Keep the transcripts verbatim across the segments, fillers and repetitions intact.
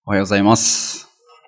おはようございます。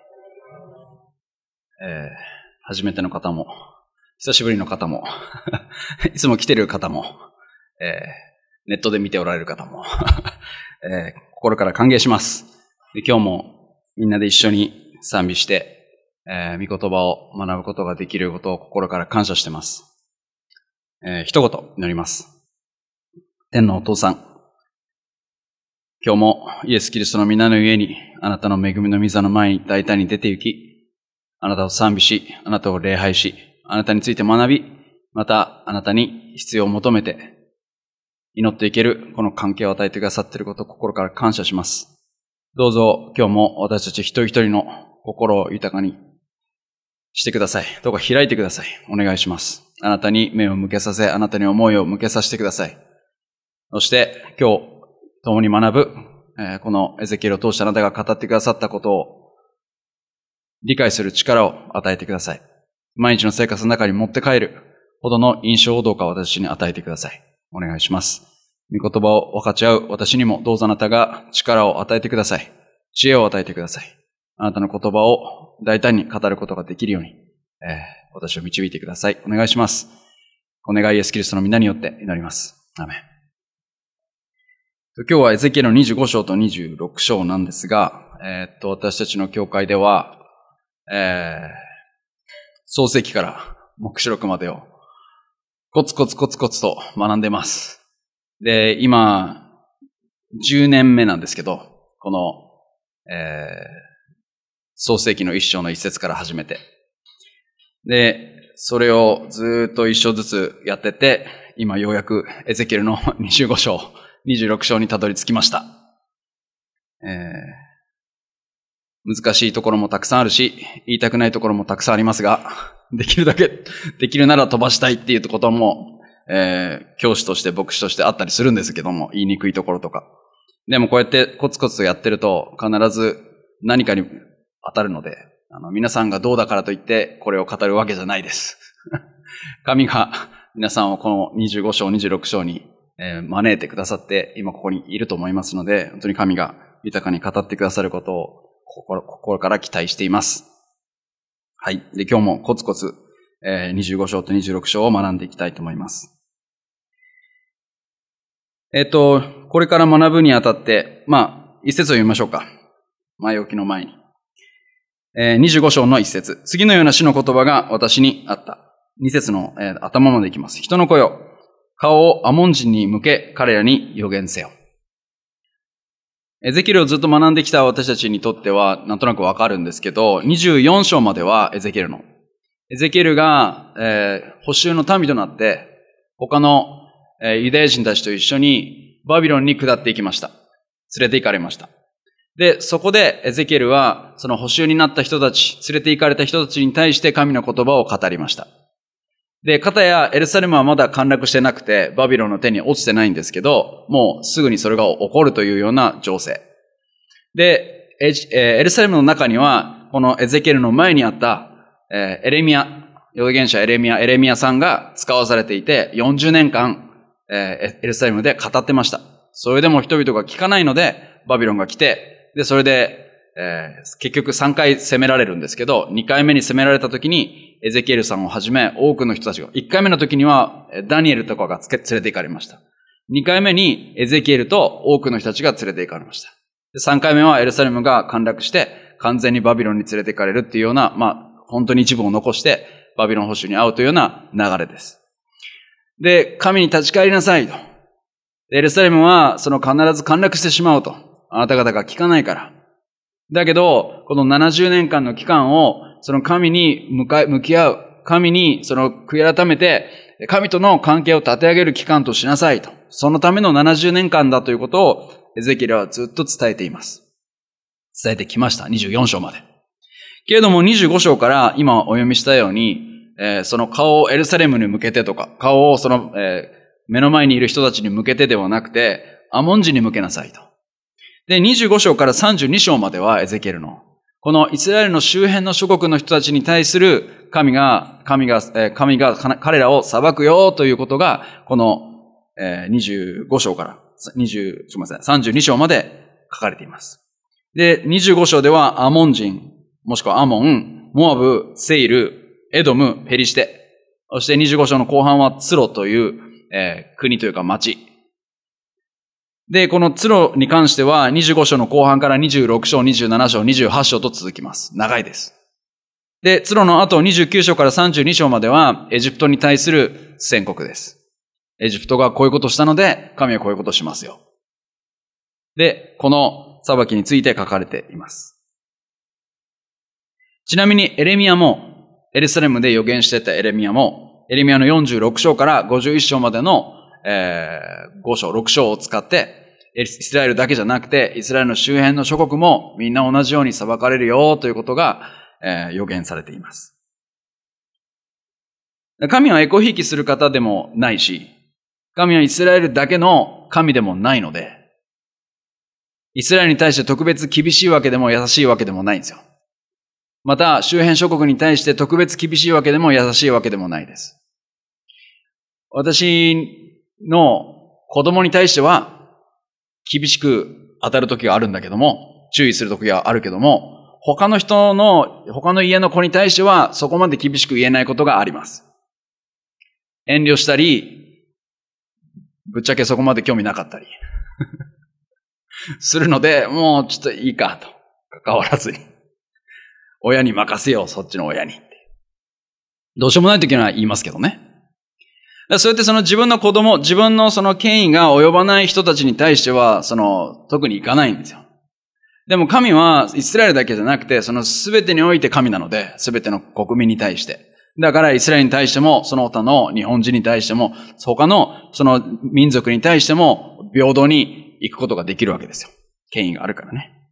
えー、初めての方も、久しぶりの方も、いつも来てる方も、えー、ネットで見ておられる方も、えー、心から歓迎します。で、今日もみんなで一緒に賛美して、えー、御言葉を学ぶことができることを心から感謝してます。えー、一言祈ります。天のお父さん、今日もイエス・キリストの皆のゆえに、あなたの恵みの御座の前に大胆に出て行き、あなたを賛美し、あなたを礼拝し、あなたについて学び、またあなたに必要を求めて、祈っていけるこの関係を与えてくださっていることを心から感謝します。どうぞ今日も私たち一人一人の心を豊かにしてください。どうか開いてください。お願いします。あなたに目を向けさせ、あなたに思いを向けさせてください。そして今日共に学ぶ、えー、このエゼキエルを通してあなたが語ってくださったことを理解する力を与えてください。毎日の生活の中に持って帰るほどの印象をどうか私に与えてください。お願いします。御言葉を分かち合う私にもどうぞあなたが力を与えてください。知恵を与えてください。あなたの言葉を大胆に語ることができるように、えー、私を導いてください。お願いします。お願いイエス・キリストの皆によって祈ります。アーメン。今日はエゼキエルのにじゅうご章とにじゅうろく章なんですが、えー、っと私たちの教会では、えー、創世記から黙示録までをコツコツコツコツと学んでます。で、今じゅうねんめなんですけど、この、えー、創世記の一章の一節から始めて、で、それをずっと一章ずつやってて、今ようやくエゼキエルのにじゅうご章にじゅうろく章にたどり着きました。えー、難しいところもたくさんあるし、言いたくないところもたくさんありますが、できるだけ、できるなら飛ばしたいっていうことも、えー、教師として牧師としてあったりするんですけども、言いにくいところとか。でもこうやってコツコツとやってると、必ず何かに当たるので、あの皆さんがどうだからといってこれを語るわけじゃないです。神が皆さんをこのにじゅうご章、にじゅうろく章に招いてくださって今ここにいると思いますので、本当に神が豊かに語ってくださることを心、心から期待しています。はい。で、今日もコツコツにじゅうご章とにじゅうろく章を学んでいきたいと思います。えっと、これから学ぶにあたって、まあ、一節を読みましょうか。前置きの前に。えー、にじゅうご章の一節。次のような主の言葉が私にあった。二節の、えー、頭までいきます。人の子よ。顔をアモン人に向け、彼らに予言せよ。エゼキエルをずっと学んできた私たちにとっては、なんとなくわかるんですけど、にじゅうよん章まではエゼキエルの。エゼキエルが、えー、捕囚の民となって、他の、えー、ユダヤ人たちと一緒にバビロンに下っていきました。連れて行かれました。で、そこでエゼキエルは、その捕囚になった人たち、連れて行かれた人たちに対して神の言葉を語りました。で、かたやエルサレムはまだ陥落してなくて、バビロンの手に落ちてないんですけど、もうすぐにそれが起こるというような情勢。で、エルサレムの中には、このエゼキエルの前にあった、エレミア、預言者エレミア、エレミアさんが使わされていて、よんじゅうねんかん、エルサレムで語ってました。それでも人々が聞かないので、バビロンが来て、で、それで、えー、結局さんかい攻められるんですけど、にかいめに攻められた時に、エゼキエルさんをはじめ多くの人たちが、いっかいめの時にはダニエルとかが連れて行かれました。にかいめにエゼキエルと多くの人たちが連れて行かれました。でさんかいめはエルサレムが陥落して、完全にバビロンに連れて行かれるっていうような、まあ、本当に一部を残して、バビロン捕囚に会うというような流れです。で、神に立ち返りなさいと。エルサレムは、その必ず陥落してしまうと。あなた方が聞かないから。だけど、このななじゅうねんかんの期間を、その神に向かい、向き合う。神に、その悔い改めて、神との関係を立て上げる期間としなさいと。そのためのななじゅうねんかんだということを、エゼキエルはずっと伝えています。伝えてきました。にじゅうよん章まで。けれどもにじゅうご章から今お読みしたように、えー、その顔をエルサレムに向けてとか、顔をその、えー、目の前にいる人たちに向けてではなくて、アモン人に向けなさいと。で、にじゅうご章からさんじゅうに章まではエゼキエルの、このイスラエルの周辺の諸国の人たちに対する神が、神が、神が彼らを裁くよということが、このにじゅうご章からにじゅう、すみません、さんじゅうに章まで書かれています。 で、にじゅうご章ではアモン人、もしくはアモン、モアブ、セイル、エドム、ペリシテ。そしてにじゅうご章の後半はツロという、えー、国というか町。で、このツロに関してはにじゅうご章の後半からにじゅうろく章、にじゅうなな章、にじゅうはち章と続きます。長いです。で、ツロの後にじゅうきゅう章からさんじゅうに章まではエジプトに対する宣告です。エジプトがこういうことをしたので、神はこういうことをしますよ。で、この裁きについて書かれています。ちなみにエレミヤも、エルサレムで予言していたエレミヤも、エレミヤのよんじゅうろく章からごじゅういち章までの、えー、ご章、ろく章を使って、イスラエルだけじゃなくて、イスラエルの周辺の諸国もみんな同じように裁かれるよということが、えー、予言されています。神はエコひいきする方でもないし、神はイスラエルだけの神でもないので、イスラエルに対して特別厳しいわけでも優しいわけでもないんですよ。また、周辺諸国に対して特別厳しいわけでも優しいわけでもないです。私の子供に対しては、厳しく当たる時があるんだけども、注意する時があるけども、他の人の、他の家の子に対しては、そこまで厳しく言えないことがあります。遠慮したり、ぶっちゃけそこまで興味なかったりするので、もうちょっといいかと。関わらずに。親に任せよう、そっちの親に。どうしようもない時には言いますけどね。そうやってその自分の子供、自分のその権威が及ばない人たちに対しては、その、特に行かないんですよ。でも神はイスラエルだけじゃなくて、その全てにおいて神なので、全ての国民に対して。だからイスラエルに対しても、その他の日本人に対しても、他のその民族に対しても、平等に行くことができるわけですよ。権威があるからね。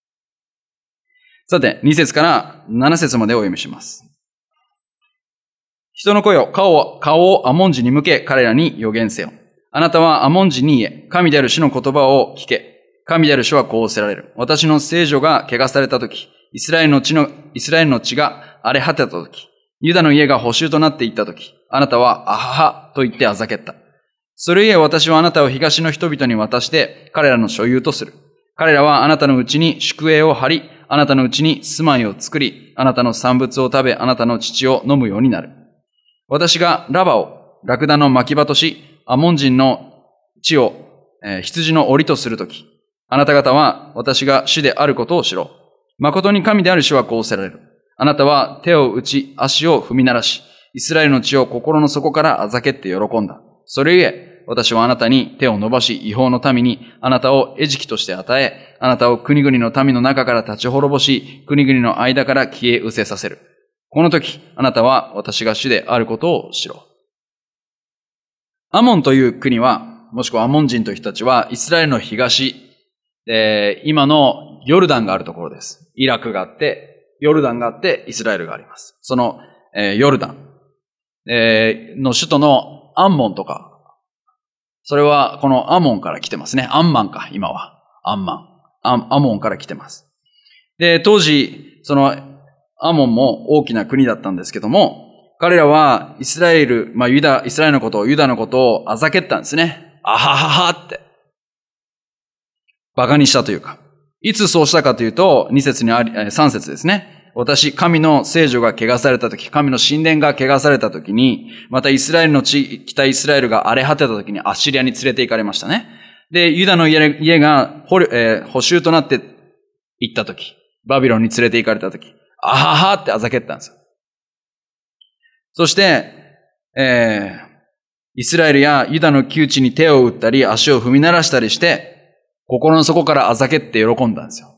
さて、に節からなな節までお読みします。人の声を、顔を、顔をアモン人に向け、彼らに予言せよ。あなたはアモン人に言え、神である主の言葉を聞け。神である主はこうおせられる。私の聖女が汚されたとき、イスラエルの地の、イスラエルの地が荒れ果てたとき、ユダの家が捕囚となっていったとき、あなたは、あはは、と言ってあざけった。それゆえ私はあなたを東の人々に渡して、彼らの所有とする。彼らはあなたのうちに宿営を張り、あなたのうちに住まいを作り、あなたの産物を食べ、あなたの乳を飲むようになる。私がラバをラクダの牧場とし、アモン人の地を、えー、羊の檻とするとき、あなた方は私が主であることを知ろう。誠に神である主はこうせられる。あなたは手を打ち、足を踏み鳴らし、イスラエルの地を心の底からあざけって喜んだ。それゆえ、私はあなたに手を伸ばし、違法の民にあなたを餌食として与え、あなたを国々の民の中から立ち滅ぼし、国々の間から消え失せさせる。この時、あなたは私が主であることを知ろう。アモンという国は、もしくはアモン人という人たちは、イスラエルの東、えー、今のヨルダンがあるところです。イラクがあって、ヨルダンがあって、イスラエルがあります。その、えー、ヨルダン、えー、の首都のアンモンとか、それはこのアモンから来てますね。アンマンか、今は。アンマン。アン、アモンから来てます。で、当時、その、アモンも大きな国だったんですけども、彼らはイスラエル、まあユダ、イスラエルのことを、ユダのことをあざけったんですね。あはははって。馬鹿にしたというか。いつそうしたかというと、に節にあり、さん節ですね。私、神の聖女が汚されたとき、神の神殿が汚されたときに、またイスラエルの地、北イスラエルが荒れ果てたときにアッシリアに連れて行かれましたね。で、ユダの家、家が捕、えー、捕囚となって行ったとき、バビロンに連れて行かれたとき、あははってあざけったんですよ。そして、えー、イスラエルやユダの窮地に手を打ったり、足を踏み鳴らしたりして、心の底からあざけって喜んだんですよ。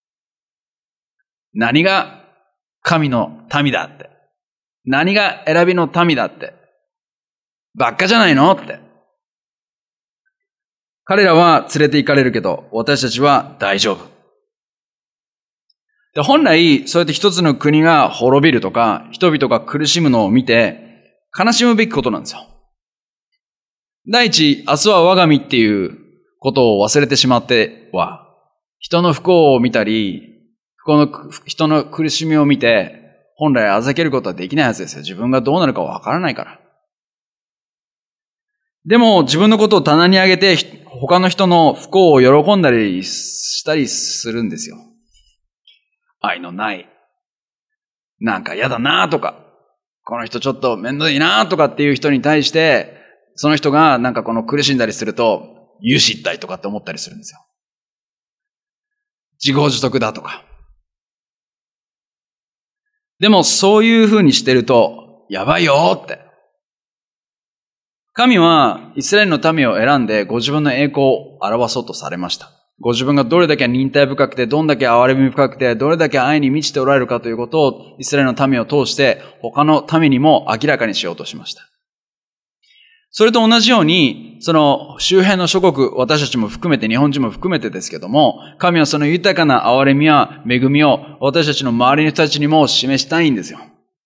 何が神の民だって。何が選びの民だって。ばっかじゃないのって。彼らは連れて行かれるけど、私たちは大丈夫。で、本来、そうやって一つの国が滅びるとか、人々が苦しむのを見て、悲しむべきことなんですよ。第一、明日は我が身っていうことを忘れてしまっては、人の不幸を見たり、不幸の人の苦しみを見て、本来あざけることはできないはずですよ。自分がどうなるかわからないから。でも、自分のことを棚に上げて、他の人の不幸を喜んだりしたりするんですよ。 愛のない、なんか嫌だなとか、この人ちょっと面倒いいなとかっていう人に対して、その人がなんかこの苦しんだりすると、有志一体とかって思ったりするんですよ。自業自得だとか。でもそういう風にしてると、やばいよって。神はイスラエルの民を選んでご自分の栄光を表そうとされました。ご自分がどれだけ忍耐深くて、どんだけ憐れみ深くて、どれだけ愛に満ちておられるかということをイスラエルの民を通して他の民にも明らかにしようとしました。それと同じように、その周辺の諸国、私たちも含めて、日本人も含めてですけども、神はその豊かな憐れみや恵みを私たちの周りの人たちにも示したいんですよ。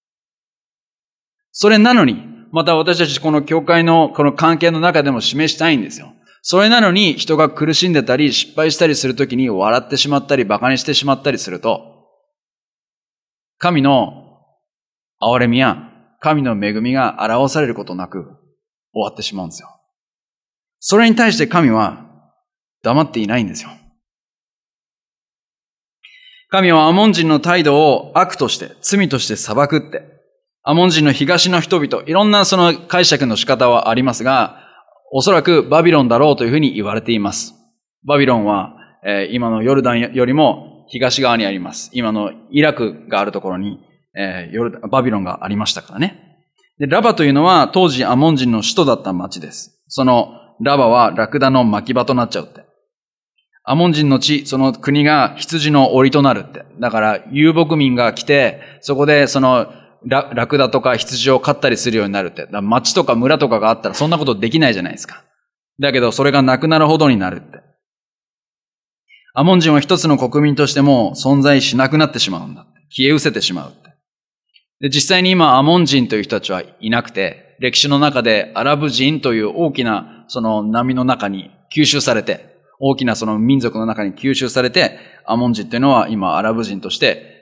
それなのに、また私たちこの教会のこの関係の中でも示したいんですよ。それなのに人が苦しんでたり失敗したりするときに笑ってしまったり馬鹿にしてしまったりすると、神の憐れみや神の恵みが表されることなく終わってしまうんですよ。それに対して神は黙っていないんですよ。神はアモン人の態度を悪として罪として裁くって、アモン人の東の人々、いろんなその解釈の仕方はありますが、おそらくバビロンだろうというふうに言われています。バビロンは、えー、今のヨルダンよりも東側にあります。今のイラクがあるところに、えー、ヨルダン、バビロンがありましたからね。で、ラバというのは当時アモン人の首都だった町です。そのラバはラクダの牧場となっちゃうって。アモン人の地、その国が羊の檻となるって。だから遊牧民が来て、そこでそのラ, ラクダとか羊を飼ったりするようになるって。だから町とか村とかがあったらそんなことできないじゃないですか。だけどそれがなくなるほどになるって。アモン人は一つの国民としても存在しなくなってしまうんだって。消え失せてしまうって。で、実際に今アモン人という人たちはいなくて、歴史の中でアラブ人という大きなその波の中に吸収されて、大きなその民族の中に吸収されて、アモン人というのは今アラブ人として、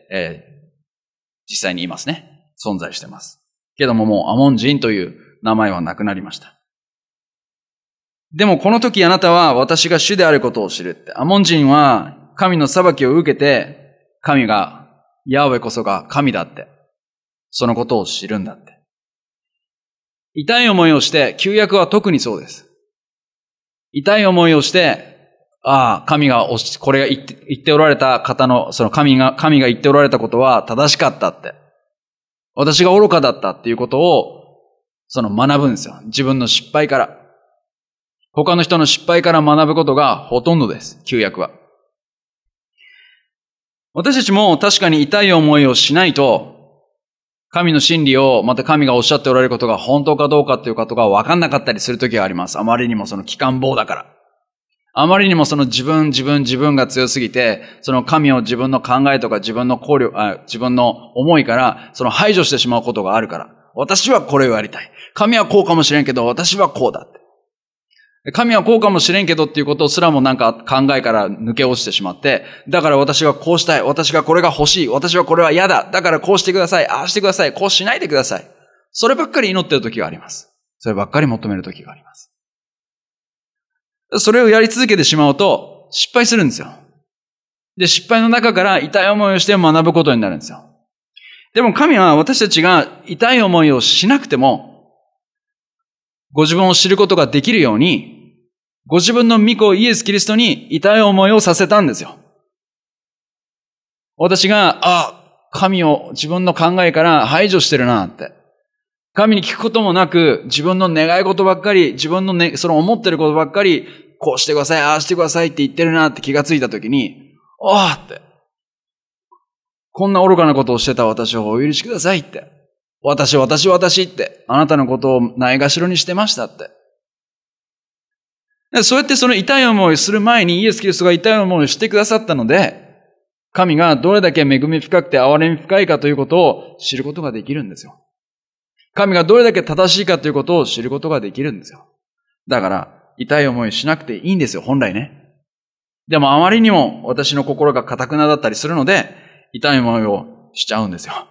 えー、実際にいますね。存在してます。けどももうアモン人という名前はなくなりました。でもこの時あなたは私が主であることを知るって。アモン人は神の裁きを受けて、神が、ヤハウェこそが神だって。そのことを知るんだって。痛い思いをして、旧約は特にそうです。痛い思いをして、ああ、神が、これが言って、言っておられた方の、その神が、神が言っておられたことは正しかったって。私が愚かだったっていうことを、その学ぶんですよ。自分の失敗から。他の人の失敗から学ぶことがほとんどです。旧約は。私たちも確かに痛い思いをしないと、神の真理を、また神がおっしゃっておられることが本当かどうかっていうことが分かんなかったりするときがあります。あまりにもその機関棒だから。あまりにもその自分、自分、自分が強すぎて、その神を自分の考えとか自分の考慮、あ自分の思いから、その排除してしまうことがあるから。私はこれをやりたい。神はこうかもしれんけど、私はこうだって。神はこうかもしれんけどっていうことすらもなんか考えから抜け落ちてしまって、だから私はこうしたい。私がこれが欲しい。私はこれは嫌だ。だからこうしてください。ああしてください。こうしないでください。そればっかり祈ってる時があります。そればっかり求める時があります。それをやり続けてしまうと失敗するんですよ。で、失敗の中から痛い思いをして学ぶことになるんですよ。でも神は私たちが痛い思いをしなくても、ご自分を知ることができるように、ご自分の御子イエス・キリストに痛い思いをさせたんですよ。私が、あ、神を自分の考えから排除してるなって。神に聞くこともなく、自分の願い事ばっかり、自分のね、その思ってることばっかり、こうしてください、ああしてくださいって言ってるなって気がついたときに、ああって。こんな愚かなことをしてた私をお許しくださいって。私、私、私って。あなたのことをないがしろにしてましたって。そうやってその痛い思いをする前にイエス・キリストが痛い思いをしてくださったので、神がどれだけ恵み深くて憐れみ深いかということを知ることができるんですよ。神がどれだけ正しいかということを知ることができるんですよ。だから、痛い思いしなくていいんですよ、本来ね。でもあまりにも私の心が堅くなだったりするので、痛い思いをしちゃうんですよ。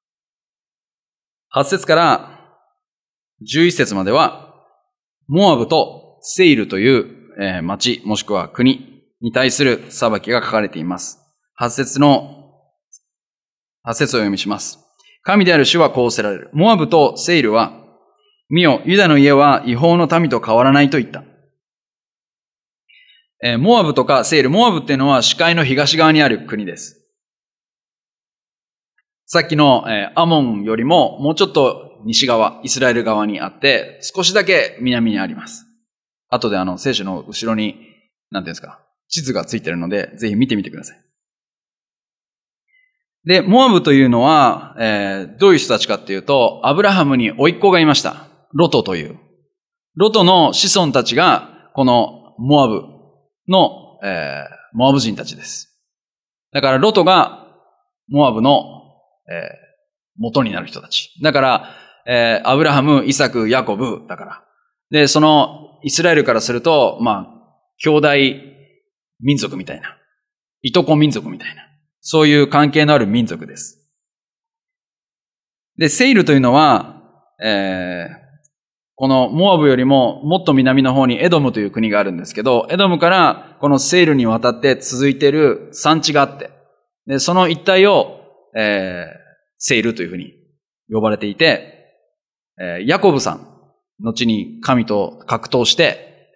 はち節からじゅういち節までは、モアブとセイルという、えー、町、もしくは国に対する裁きが書かれています。はち節のはち節を読みします。神である主はこうせられる。モアブとセイルは、見よ、ユダの家は違法の民と変わらないと言った。えー、モアブとかセイル、モアブっていうのは視界の東側にある国です。さっきの、えー、アモンよりももうちょっと西側、イスラエル側にあって、少しだけ南にあります。後であの聖書の後ろに、なんていうんですか、地図がついてるので、ぜひ見てみてください。で、モアブというのは、えー、どういう人たちかっていうと、アブラハムに甥っ子がいました。ロトという。ロトの子孫たちが、このモアブの、えー、モアブ人たちです。だからロトがモアブの、えー、元になる人たち。だから、えー、アブラハム、イサク、ヤコブだから。で、そのイスラエルからすると、まあ、兄弟民族みたいな。いとこ民族みたいな。そういう関係のある民族です。で、セイルというのは、えー、このモアブよりももっと南の方にエドムという国があるんですけど、エドムからこのセイルに渡って続いている山地があって、で、その一帯を、えー、セイルというふうに呼ばれていて、えー、ヤコブさん、後に神と格闘して、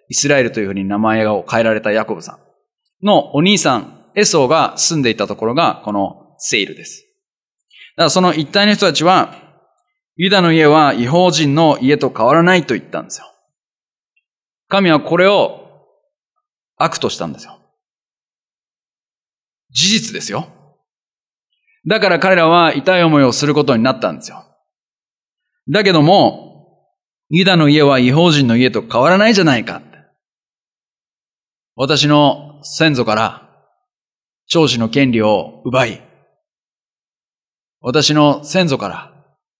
イスラエルというふうに名前を変えられたヤコブさんのお兄さん、エソーが住んでいたところがこのセイルです。だからその一帯の人たちは、ユダの家は異邦人の家と変わらないと言ったんですよ。神はこれを悪としたんですよ。事実ですよ。だから彼らは痛い思いをすることになったんですよ。だけども、ユダの家は異邦人の家と変わらないじゃないか。私の先祖から長子の権利を奪い、私の先祖から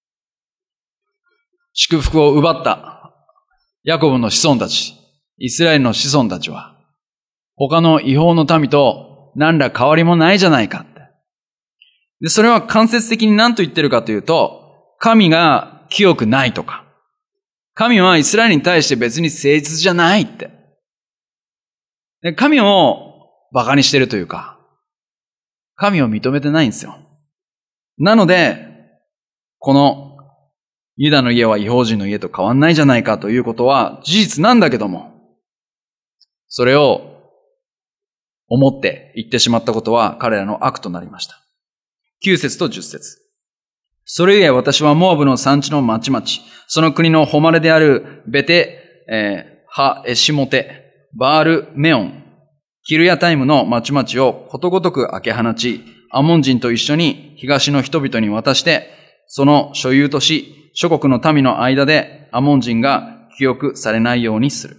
祝福を奪ったヤコブの子孫たち、イスラエルの子孫たちは、他の異邦の民と何ら変わりもないじゃないかって。で、それは間接的に何と言ってるかというと、神が清くないとか、神はイスラエルに対して別に誠実じゃないって。で、神を馬鹿にしてるというか、神を認めてないんですよ。なので、このユダの家は異邦人の家と変わんないじゃないかということは事実なんだけども、それを思って言ってしまったことは彼らの悪となりました。きゅう節とじゅっ節。それゆえ私はモアブの産地の町々、その国の誉れであるベテ、えー、ハエシモテ、バールメオン、キルヤタイムの町々をことごとく明け放ち、アモン人と一緒に東の人々に渡して、その所有とし、諸国の民の間でアモン人が記憶されないようにする。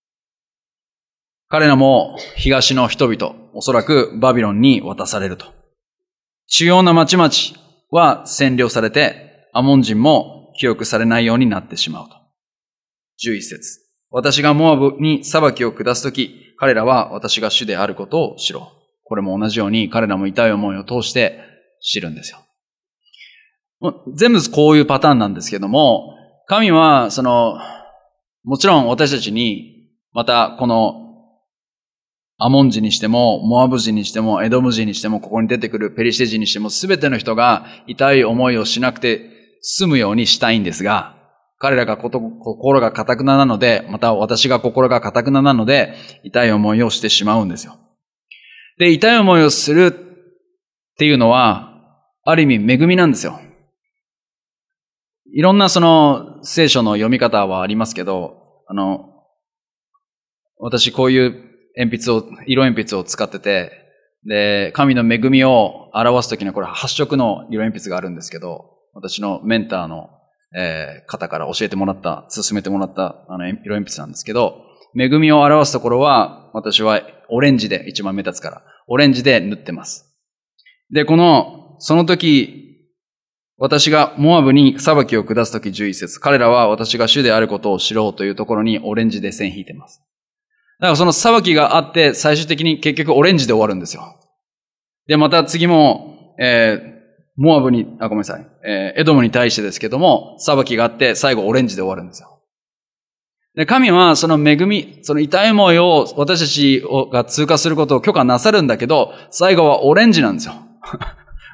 彼らも東の人々、おそらくバビロンに渡されると。主要な町々は占領されて、アモン人も記憶されないようになってしまうと。じゅういち節。私がモアブに裁きを下すとき、彼らは私が主であることを知ろう。これも同じように彼らも痛い思いを通して知るんですよ。全部こういうパターンなんですけども、神は、その、もちろん私たちに、またこの、アモン人にしても、モアブ人にしても、エドム人にしても、ここに出てくるペリシテ人にしても、すべての人が痛い思いをしなくて済むようにしたいんですが、彼らがこと心が堅くななので、また私が心が堅くななので、痛い思いをしてしまうんですよ。で、痛い思いをするっていうのは、ある意味恵みなんですよ。いろんなその聖書の読み方はありますけど、あの、私こういう鉛筆を、色鉛筆を使ってて、で、神の恵みを表すときにはこれはち色の色鉛筆があるんですけど、私のメンターの、えー、方から教えてもらった、勧めてもらったあの色鉛筆なんですけど、恵みを表すところは私はオレンジで一番目立つから、オレンジで塗ってます。で、この、その時、私がモアブに裁きを下すときじゅういち節。彼らは私が主であることを知ろうというところにオレンジで線引いています。だからその裁きがあって最終的に結局オレンジで終わるんですよ。で、また次も、えー、モアブに、あ、ごめんなさい。えー、エドムに対してですけども、裁きがあって最後オレンジで終わるんですよ。で、神はその恵み、その痛い思いを私たちが通過することを許可なさるんだけど、最後はオレンジなんですよ。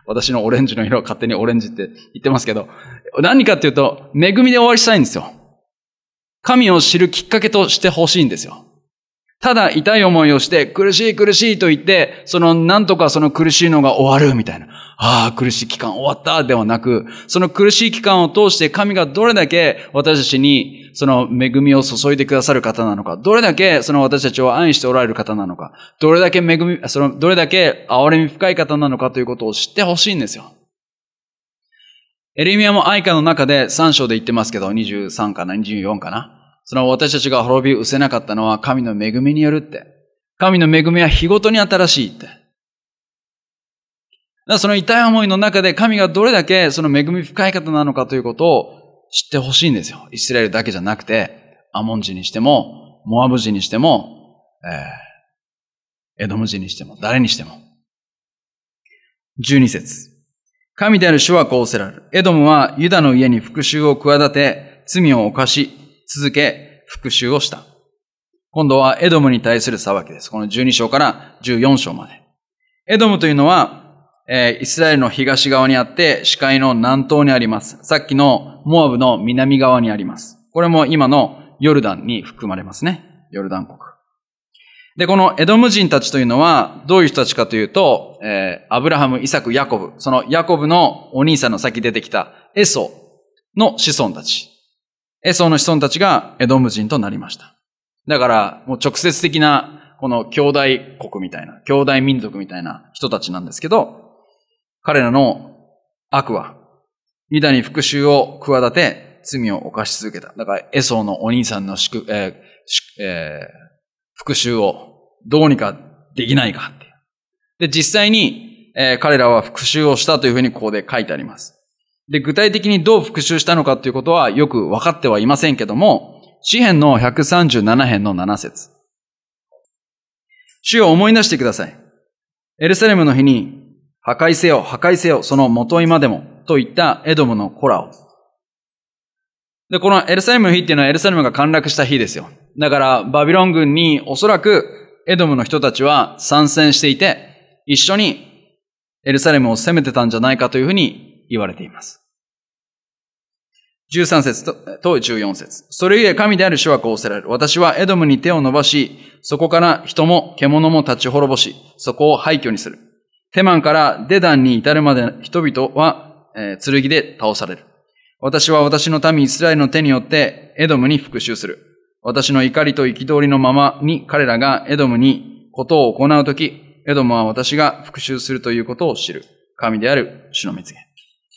私のオレンジの色を勝手にオレンジって言ってますけど、何かっていうと、恵みで終わりしたいんですよ。神を知るきっかけとしてほしいんですよ。ただ痛い思いをして苦しい苦しいと言って、そのなんとかその苦しいのが終わるみたいな。ああ、苦しい期間終わったではなく、その苦しい期間を通して神がどれだけ私たちにその恵みを注いでくださる方なのか、どれだけその私たちを愛しておられる方なのか、どれだけ恵み、そのどれだけ憐れみ深い方なのかということを知ってほしいんですよ。エレミヤも愛歌の中でさん章で言ってますけど、にじゅうさんかな、にじゅうよんかな。その私たちが滅び失せなかったのは神の恵みによるって。神の恵みは日ごとに新しいって。だからその痛い思いの中で神がどれだけその恵み深い方なのかということを知ってほしいんですよ。イスラエルだけじゃなくて、アモン人にしても、モアブ人にしても、えー、エドム人にしても、誰にしても。じゅうに節。神である主はこうおせられる。エドムはユダの家に復讐を企て、罪を犯し、続け、復讐をした。今度はエドムに対する裁きです。このじゅうに章からじゅうよん章まで。エドムというのは、えー、イスラエルの東側にあって、視界の南東にあります。さっきのモアブの南側にあります。これも今のヨルダンに含まれますね。ヨルダン国。で、このエドム人たちというのは、どういう人たちかというと、えー、アブラハム、イサク、ヤコブ。そのヤコブのお兄さんの先出てきたエソの子孫たち。エソの子孫たちがエドム人となりました。だから、もう直接的な、この兄弟国みたいな、兄弟民族みたいな人たちなんですけど、彼らの悪は、ユダに復讐を企て、罪を犯し続けた。だから、エソのお兄さんの祝、えーえー、復讐をどうにかできないかっていう。で、実際に、えー、彼らは復讐をしたというふうにここで書いてあります。で、具体的にどう復讐したのかということはよく分かってはいませんけども、詩編のひゃくさんじゅうなな編のなな節。主を思い出してください。エルサレムの日に、破壊せよ、破壊せよ、その元今でも、と言ったエドムの子らを。で、このエルサレムの日っていうのはエルサレムが陥落した日ですよ。だから、バビロン軍におそらくエドムの人たちは参戦していて、一緒にエルサレムを攻めてたんじゃないかというふうに言われています。じゅうさん節とじゅうよん節。それゆえ神である主はこうおせられる。私はエドムに手を伸ばし、そこから人も獣も立ち滅ぼし、そこを廃墟にする。テマンからデダンに至るまで人々は、えー、剣で倒される。私は私の民イスラエルの手によってエドムに復讐する。私の怒りと憤りのままに彼らがエドムにことを行うとき、エドムは私が復讐するということを知る。神である主の蜜げ。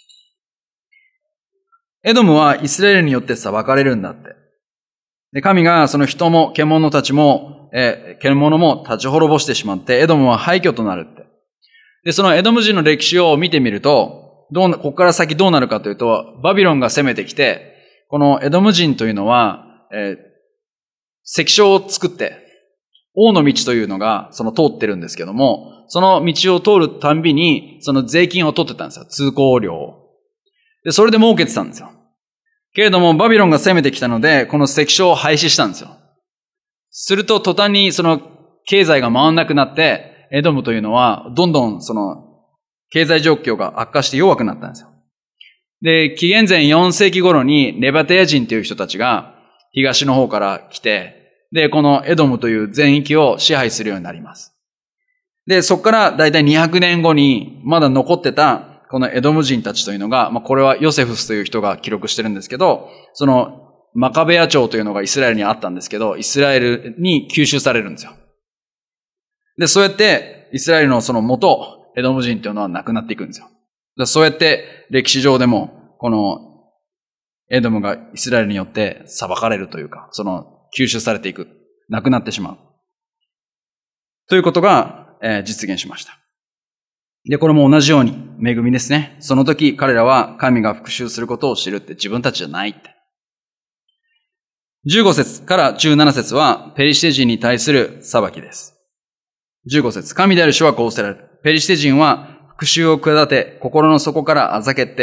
エドムはイスラエルによって裁かれるんだって。で、神がその人も獣たちも、えー、獣も立ち滅ぼしてしまって、エドムは廃墟となるって。で、そのエドム人の歴史を見てみると、どうな、ここから先どうなるかというと、バビロンが攻めてきて、このエドム人というのは、えー、関所を作って、王の道というのがその通ってるんですけども、その道を通るたんびに、その税金を取ってたんですよ。通行料を。で、それで儲けてたんですよ。けれども、バビロンが攻めてきたので、この関所を廃止したんですよ。すると、途端にその経済が回んなくなって、エドムというのは、どんどんその経済状況が悪化して弱くなったんですよ。で、紀元前よん世紀頃にネバテヤ人という人たちが東の方から来て、で、このエドムという全域を支配するようになります。で、そこからだいたいにひゃくねんごにまだ残ってたこのエドム人たちというのが、まあこれはヨセフスという人が記録してるんですけど、そのマカベヤ朝というのがイスラエルにあったんですけど、イスラエルに吸収されるんですよ。で、そうやってイスラエルのその元エドム人というのはなくなっていくんですよ。で、そうやって歴史上でもこのエドムがイスラエルによって裁かれるというか、その吸収されていく。なくなってしまう。ということが、えー、実現しました。で、これも同じように恵みですね。その時彼らは神が復讐することを知るって自分たちじゃないって。じゅうご節からじゅうなな節はペリシテ人に対する裁きです。じゅうご節、神である主はこうおせられる。ペリシテ人は復讐を企て、心の底からあざけって、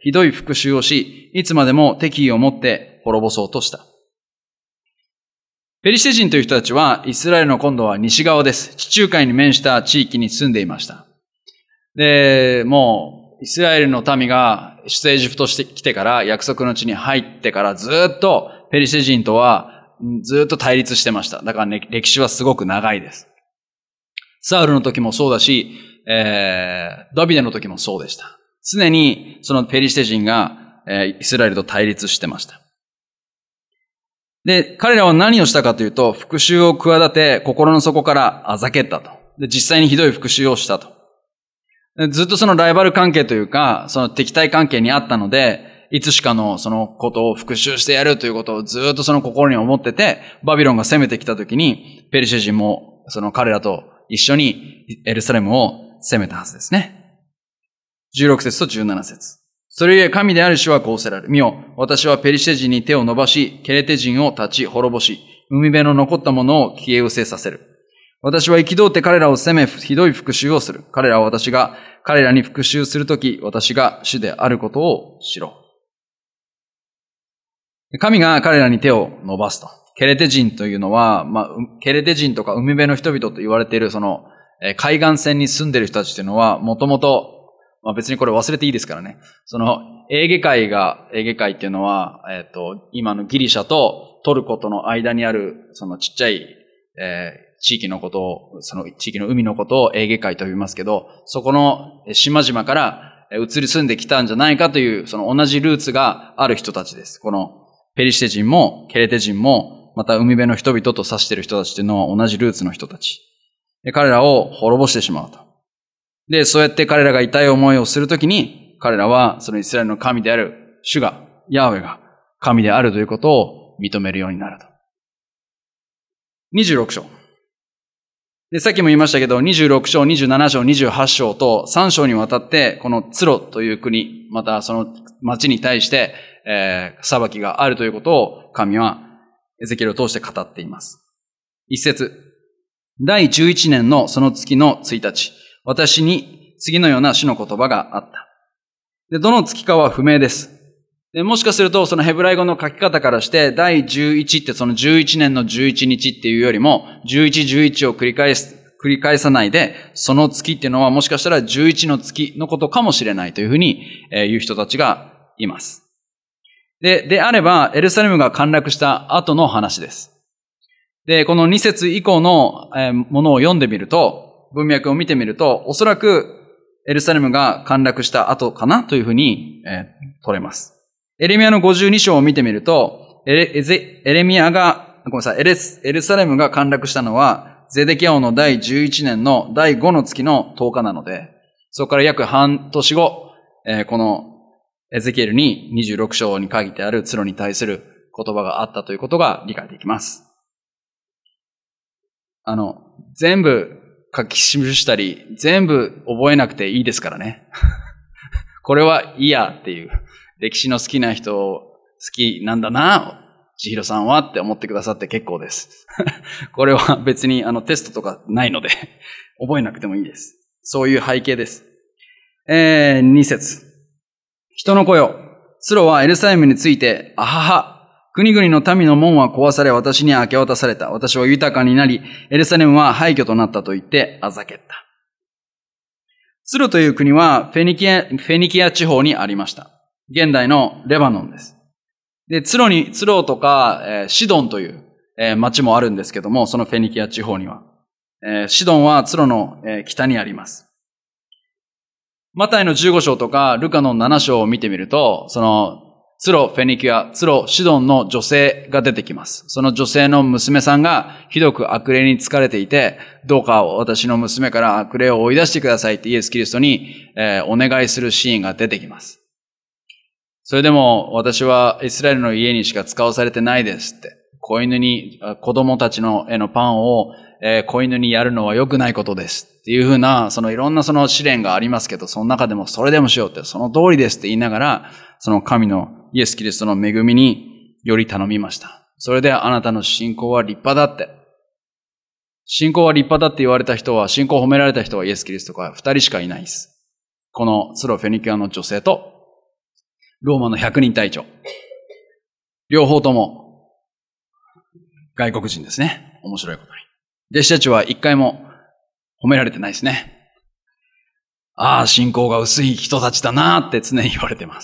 ひどい復讐をし、いつまでも敵意を持って滅ぼそうとした。ペリシテ人という人たちは、イスラエルの今度は西側です。地中海に面した地域に住んでいました。で、もイスラエルの民が出エジプトしてきてから約束の地に入ってからずっとペリシテ人とはずっと対立してました。だから、ね、歴史はすごく長いです。サウルの時もそうだし、えー、ダビデの時もそうでした。常にそのペリシテ人が、えー、イスラエルと対立してました。で、彼らは何をしたかというと、復讐を企て、心の底からあざけったと。で、実際にひどい復讐をしたと。ずっとそのライバル関係というか、その敵対関係にあったので、いつしかのそのことを復讐してやるということをずっとその心に思ってて、バビロンが攻めてきたときに、ペリシテ人もその彼らと一緒にエルサレムを攻めたはずですね。じゅうろく節とじゅうなな節。それゆえ神である主はこうせられる。見よ、私はペリシテ人に手を伸ばし、ケレテ人を立ち滅ぼし、海辺の残ったものを消え失せさせる。私は憤って彼らを責め、ひどい復讐をする。彼らは私が、彼らに復讐するとき、私が主であることを知ろう。神が彼らに手を伸ばすと。ケレテ人というのは、まあ、ケレテ人とか海辺の人々と言われている、その、海岸線に住んでいる人たちというのは、もともと、まあ別にこれ忘れていいですからね。その、エーゲ海が、エーゲ海っていうのは、えっと、今のギリシャとトルコとの間にある、そのちっちゃい、えー、地域のことを、その地域の海のことをエーゲ海と呼びますけど、そこの島々から移り住んできたんじゃないかという、その同じルーツがある人たちです。このペリシテ人もケレテ人も、また海辺の人々と指している人たちというのは同じルーツの人たち。で、彼らを滅ぼしてしまうと。で、そうやって彼らが痛い思いをするときに、彼らはそのイスラエルの神である主が、ヤーウェが神であるということを認めるようになると。にじゅうろく章。で、さっきも言いましたけど、にじゅうろく章、にじゅうなな章、にじゅうはち章とさん章にわたって、このツロという国、またその町に対して、えー、裁きがあるということを神はエゼキエルを通して語っています。一節。第じゅういちねんのその月のついたち、私に次のような主の言葉があった。で、どの月かは不明です。で、もしかすると、そのヘブライ語の書き方からして、第じゅういちってそのじゅういちねんのじゅういちにちっていうよりも、じゅういち、じゅういちを繰り返す、繰り返さないで、その月っていうのはもしかしたらじゅういちの月のことかもしれないというふうに言う人たちがいます。で、であれば、エルサレムが陥落した後の話です。で、このに節以降のものを読んでみると、文脈を見てみると、おそらくエルサレムが陥落した後かなというふうに、えー、取れます。エレミヤのごじゅうに章を見てみると、エレ、エゼ、エレミヤが、ごめんなさい、エレス、エルサレムが陥落したのは、ゼデキヤ王の第じゅういちねんのだいごの月のとおかなので、そこから約半年後、えー、このエゼキエルににじゅうろく章に書いてあるツロに対する言葉があったということが理解できます。あの、全部書き記したり、全部覚えなくていいですからね。これはいいやっていう。歴史の好きな人好きなんだな、千尋さんはって思ってくださって結構です。これは別にあのテストとかないので、覚えなくてもいいです。そういう背景です。えー、に節。人の子よ、ツロはエルサレムについて、あはは、国々の民の門は壊され、私に明け渡された。私は豊かになり、エルサレムは廃墟となったと言ってあざけった。ツロという国はフェニキア、フェニキア地方にありました。現代のレバノンです。で、ツロに、ツロとか、えー、シドンという、えー、町もあるんですけども、そのフェニキア地方には。えー、シドンはツロの、えー、北にあります。マタイのじゅうご章とか、ルカのなな章を見てみると、その、ツロ、フェニキア、ツロ、シドンの女性が出てきます。その女性の娘さんがひどく悪霊に疲れていて、どうか私の娘から悪霊を追い出してくださいってイエス・キリストに、えー、お願いするシーンが出てきます。それでも私はイスラエルの家にしか使わされてないですって。子犬に、子供たちのへのパンを、えー、子犬にやるのは良くないことですっていうふうな、そのいろんなその試練がありますけど、その中でもそれでもしようって、その通りですって言いながら、その神のイエス・キリストの恵みにより頼みました。それであなたの信仰は立派だって。信仰は立派だって言われた人は、信仰を褒められた人はイエス・キリストが二人しかいないです。このツロフェニキアの女性と、ローマの百人隊長。両方とも外国人ですね。面白いことに。弟子たちは一回も褒められてないですね。 ああ、信仰が薄い人たちだなって常に言われています。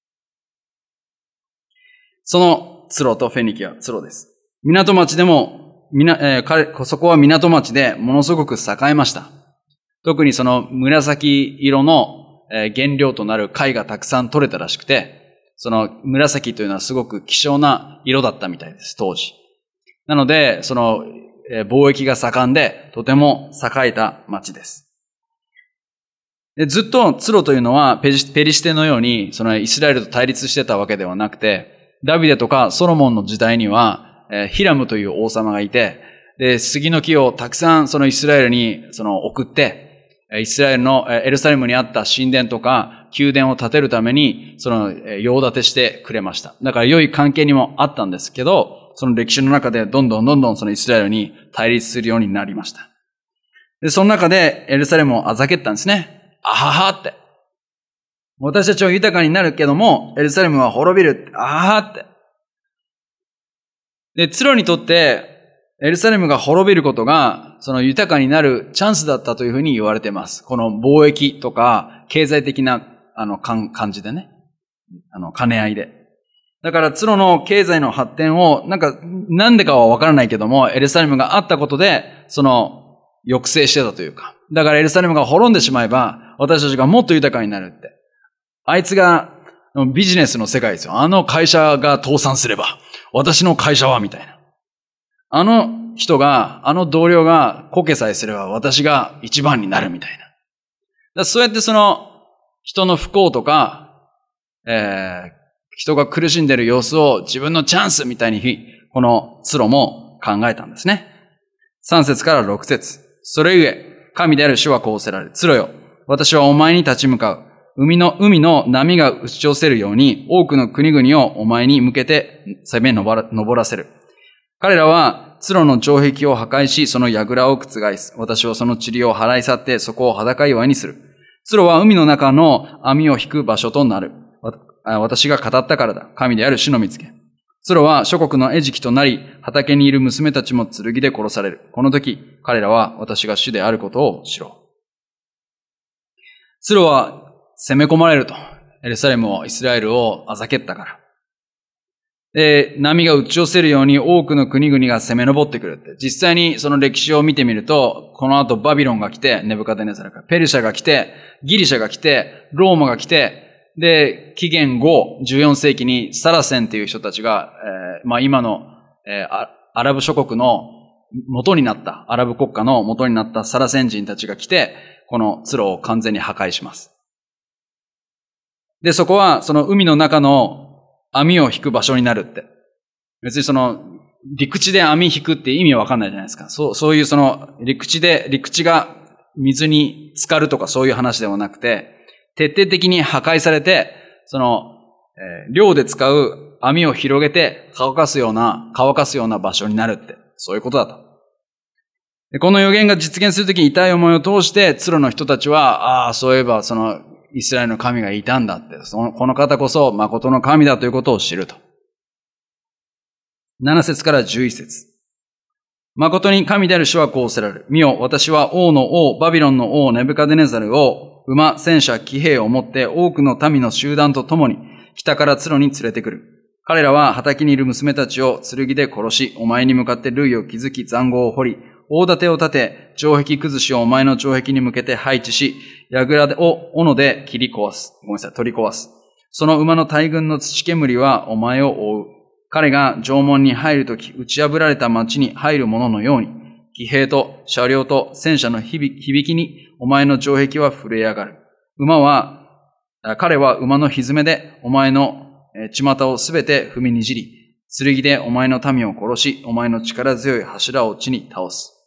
そのツロとフェニキはツロです。港町でも、みな、えー、彼、そこは港町でものすごく栄えました。特にその紫色の原料となる貝がたくさん取れたらしくて、その紫というのはすごく希少な色だったみたいです、当時。なので、その貿易が盛んで、とても栄えた町です。でずっとツロというのはペリシテのように、そのイスラエルと対立してたわけではなくて、ダビデとかソロモンの時代には、ヒラムという王様がいて、で、杉の木をたくさんそのイスラエルにその送って、イスラエルのエルサレムにあった神殿とか宮殿を建てるために、その用立てしてくれました。だから良い関係にもあったんですけど、その歴史の中でどんどんどんどんそのイスラエルに対立するようになりました。で、その中でエルサレムをあざけったんですね。あははって。私たちは豊かになるけども、エルサレムは滅びる。あははって。で、ツロにとって、エルサレムが滅びることが、その豊かになるチャンスだったというふうに言われています。この貿易とか、経済的な、あの、感じでね。あの、兼ね合いで。だから、ツロの経済の発展を、なんか、なんでかはわからないけども、エルサレムがあったことで、その、抑制してたというか。だからエルサレムが滅んでしまえば、私たちがもっと豊かになるって。あいつがビジネスの世界ですよ。あの会社が倒産すれば、私の会社は、みたいな。あの人が、あの同僚がこけさえすれば、私が一番になるみたいな。だからそうやってその、人の不幸とか、えー、人が苦しんでいる様子を自分のチャンスみたいに、このツロも考えたんですね。さん節からろく節。それゆえ、神である主はこうおせられる。ツロよ、私はお前に立ち向かう。海の、海の波が打ち寄せるように、多くの国々をお前に向けて攻め上らせる。彼らは、ツロの城壁を破壊し、その櫓を覆す。私はその塵を払い去って、そこを裸岩にする。ツロは海の中の網を引く場所となる。私が語ったからだ。神である主の見つけ。ツロは諸国の餌食となり、畑にいる娘たちも剣で殺される。この時、彼らは私が主であることを知ろう。ツロは攻め込まれると。エルサレムを、イスラエルをあざけったから。で、波が打ち寄せるように多くの国々が攻め上ってくるって。実際にその歴史を見てみると、この後バビロンが来て、ネブカデネザルが、ペルシャが来て、ギリシャが来て、ローマが来て、で、紀元後、じゅうよん世紀にサラセンっていう人たちが、えー、まあ今の、えー、アラブ諸国の元になった、アラブ国家の元になったサラセン人たちが来て、このツロを完全に破壊します。で、そこはその海の中の網を引く場所になるって。別にその陸地で網引くって意味わかんないじゃないですか。そう、そういうその陸地で、陸地が水に浸かるとかそういう話ではなくて、徹底的に破壊されて、その、えー、漁で使う網を広げて乾かすような、乾かすような場所になるって、そういうことだと。でこの予言が実現するときに痛い思いを通して、ツロの人たちは、ああ、そういえばその、イスラエルの神がいたんだって、その、この方こそ誠の神だということを知ると。なな節からじゅういち節。誠に神である主はこうおせられる。見よ、私は王の王、バビロンの王、ネブカデネザルを、馬、戦車、騎兵を持って多くの民の集団と共に北からツロに連れてくる。彼らは畑にいる娘たちを剣で殺し、お前に向かって塁を築き、塹壕を掘り、大盾を立て、城壁崩しをお前の城壁に向けて配置し、櫓を斧で切り壊す。ごめんなさい、取り壊す。その馬の大群の土煙はお前を覆う。彼が城門に入るとき、打ち破られた町に入るもののように、騎兵と車両と戦車の響きにお前の城壁は震え上がる。馬は、彼は馬の蹄でお前の巷をすべて踏みにじり、剣でお前の民を殺し、お前の力強い柱を地に倒す。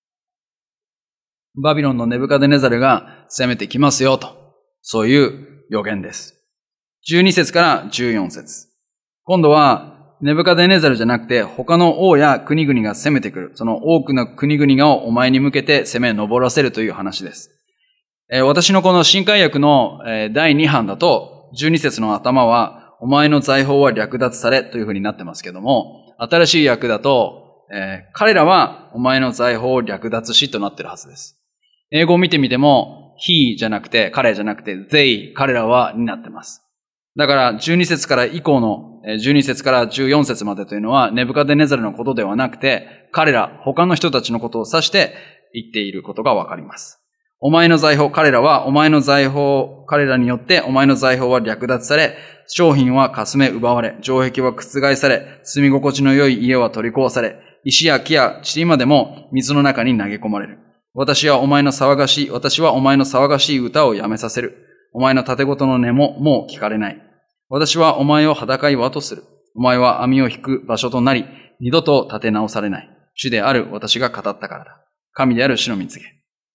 バビロンのネブカデネザルが攻めてきますよと。そういう予言です。じゅうに節からじゅうよん節。今度は、ネブカデネザルじゃなくて他の王や国々が攻めてくる。その多くの国々がお前に向けて攻め上らせるという話です。えー、私のこの新海訳の、えー、だいに版だとじゅうに節の頭はお前の財宝は略奪されという風になってますけども、新しい訳だと、えー、彼らはお前の財宝を略奪しとなっているはずです。英語を見てみても he じゃなくて、彼じゃなくて they、彼らはになってます。だからじゅうに節から以降のじゅうに節からじゅうよん節までというのはネブカデネザルのことではなくて、彼ら、他の人たちのことを指して言っていることがわかります。お前の財宝、彼らはお前の財宝、彼らによってお前の財宝は略奪され、商品はかすめ奪われ、城壁は覆され、住み心地の良い家は取り壊され、石や木や塵までも水の中に投げ込まれる。私はお前の騒がしい、私はお前の騒がしい歌をやめさせる。お前の盾事の音ももう聞かれない。私はお前を裸岩とする。お前は網を引く場所となり、二度と立て直されない。主である私が語ったからだ。神である主の蜜げ。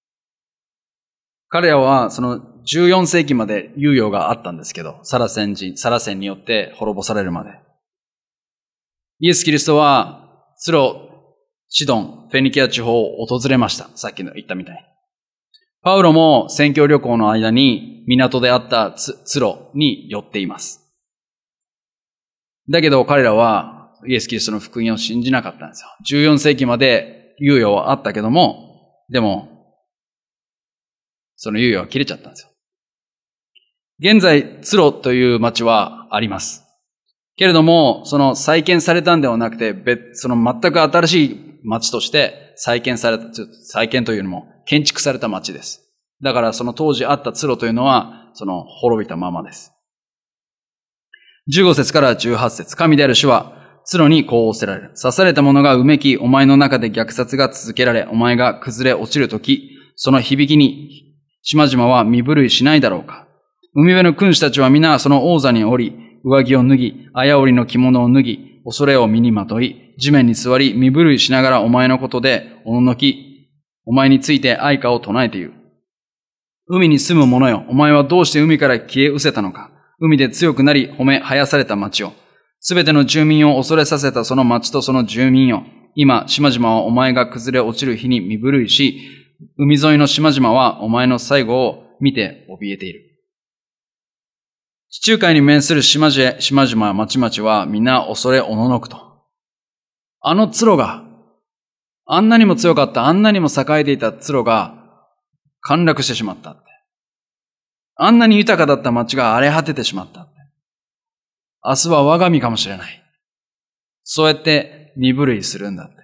彼らはそのじゅうよん世紀まで猶予があったんですけど、サラセン人、サラセンによって滅ぼされるまで。イエス・キリストは、ツロ、シドン、フェニキア地方を訪れました。さっきの言ったみたいに。パウロも宣教旅行の間に港であったツ、ツロに寄っています。だけど彼らはイエス・キリストの福音を信じなかったんですよ。じゅうよん世紀まで猶予はあったけども、でも、その猶予は切れちゃったんですよ。現在、ツロという町はあります。けれども、その再建されたんではなくて、別、その全く新しい町として再建された、再建というよりも建築された町です。だからその当時あったツロというのは、その滅びたままです。じゅうご節からじゅうはち節、神である主は、ツロにこう仰せられる。刺された者がうめき、お前の中で虐殺が続けられ、お前が崩れ落ちるとき、その響きに、島々は身震いしないだろうか。海辺の君主たちは皆その王座に降り、上着を脱ぎ、綾織の着物を脱ぎ、恐れを身にまとい、地面に座り、身震いしながらお前のことで、おののき、お前について愛歌を唱えて言う。海に住む者よ、お前はどうして海から消え失せたのか。海で強くなり、褒め生やされた町よ。すべての住民を恐れさせたその町とその住民よ。今、島々はお前が崩れ落ちる日に身震いし、海沿いの島々はお前の最後を見て怯えている。地中海に面する島々、島々、町々は皆恐れおののくと。あのツロが、あんなにも強かった、あんなにも栄えていたツロが陥落してしまったって。あんなに豊かだった町が荒れ果ててしまったって。明日は我が身かもしれない。そうやって身震いするんだって。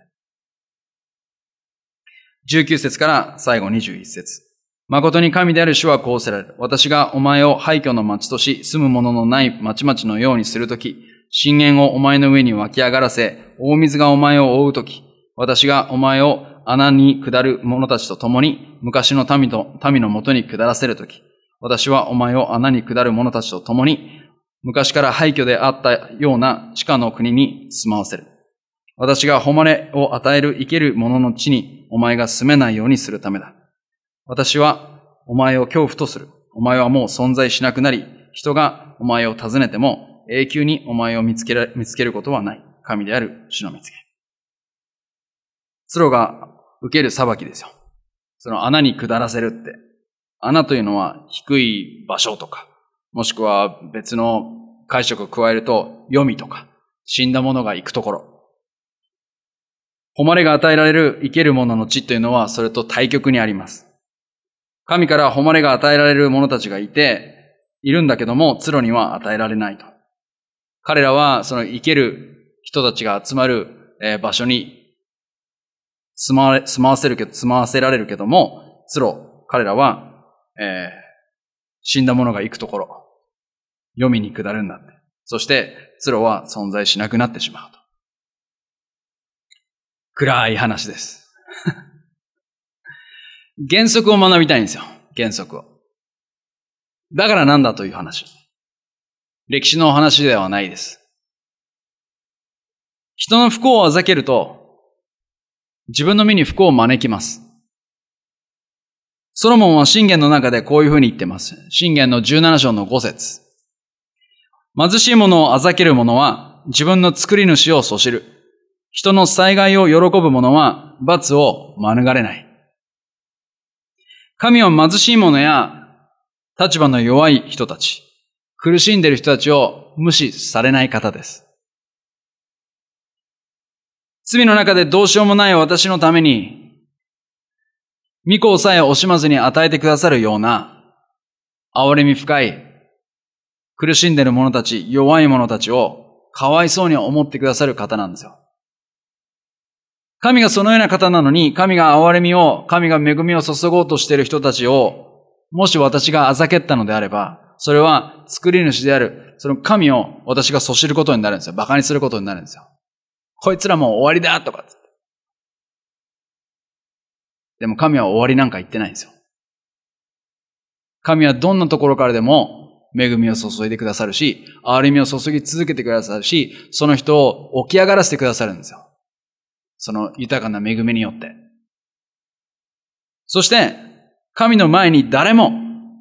じゅうきゅう節から最後にじゅういち節。誠に神である主はこうせられる。私がお前を廃墟の町とし、住む者のない町々のようにするとき、深淵をお前の上に湧き上がらせ、大水がお前を覆うとき、私がお前を穴に下る者たちと共に、昔の民と、民のもとに下らせるとき、私はお前を穴に下る者たちと共に、昔から廃墟であったような地下の国に住まわせる。私が誉れを与える生ける者の地にお前が住めないようにするためだ。私はお前を恐怖とする。お前はもう存在しなくなり、人がお前を訪ねても永久にお前を見つける、見つけることはない。神である主の見つけ。ツロが受ける裁きですよ。その穴に下らせるって。穴というのは低い場所とか、もしくは別の解釈を加えると、黄泉とか、死んだ者が行くところ。誉れが与えられる生ける者の地というのは、それと対極にあります。神から誉れが与えられる者たちがいて、いるんだけども、ツロには与えられないと。彼らは、その生ける人たちが集まる場所に住まわ、住まわせるけど、住まわせられるけども、ツロ、彼らは、えー、死んだ者が行くところ、黄泉に下るんだって。そして、ツロは存在しなくなってしまうと。暗い話です。原則を学びたいんですよ。原則を。だからなんだという話。歴史の話ではないです。人の不幸をあざけると、自分の身に不幸を招きます。ソロモンは箴言の中でこういうふうに言ってます。箴言のじゅうなな章のご節。貧しい者をあざける者は自分の作り主をそしる。人の災害を喜ぶ者は罰を免れない。神は貧しい者や立場の弱い人たち、苦しんでいる人たちを無視されない方です。罪の中でどうしようもない私のために、 御子さえ惜しまずに与えてくださるような、憐れみ深い、苦しんでいる者たち、弱い者たちをかわいそうに思ってくださる方なんですよ。神がそのような方なのに、神が憐れみを、神が恵みを注ごうとしている人たちを、もし私があざけったのであれば、それは作り主である、その神を私がそしることになるんですよ。馬鹿にすることになるんですよ。こいつらもう終わりだとかつって。でも神は終わりなんか言ってないんですよ。神はどんなところからでも恵みを注いでくださるし、憐れみを注ぎ続けてくださるし、その人を起き上がらせてくださるんですよ。その豊かな恵みによって。そして、神の前に誰も、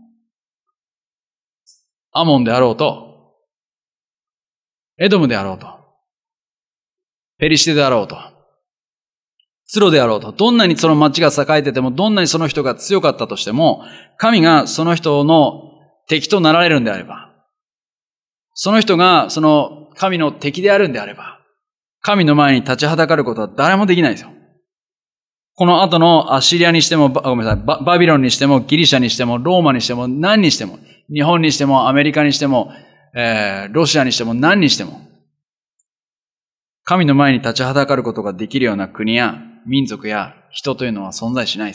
アモンであろうと、エドムであろうと、ペリシテであろうと、ツロであろうと、どんなにその町が栄えてても、どんなにその人が強かったとしても、神がその人の敵となられるんであれば、その人がその神の敵であるんであれば、神の前に立ちはだかることは誰もできないんですよ。この後のアッシリアにしても、ごめんなさい、バ, バビロンにしても、ギリシャにしても、ローマにしても、何にしても、日本にしても、アメリカにしても、えー、ロシアにしても、何にしても、神の前に立ちはだかることができるような国や民族や人というのは存在しないです。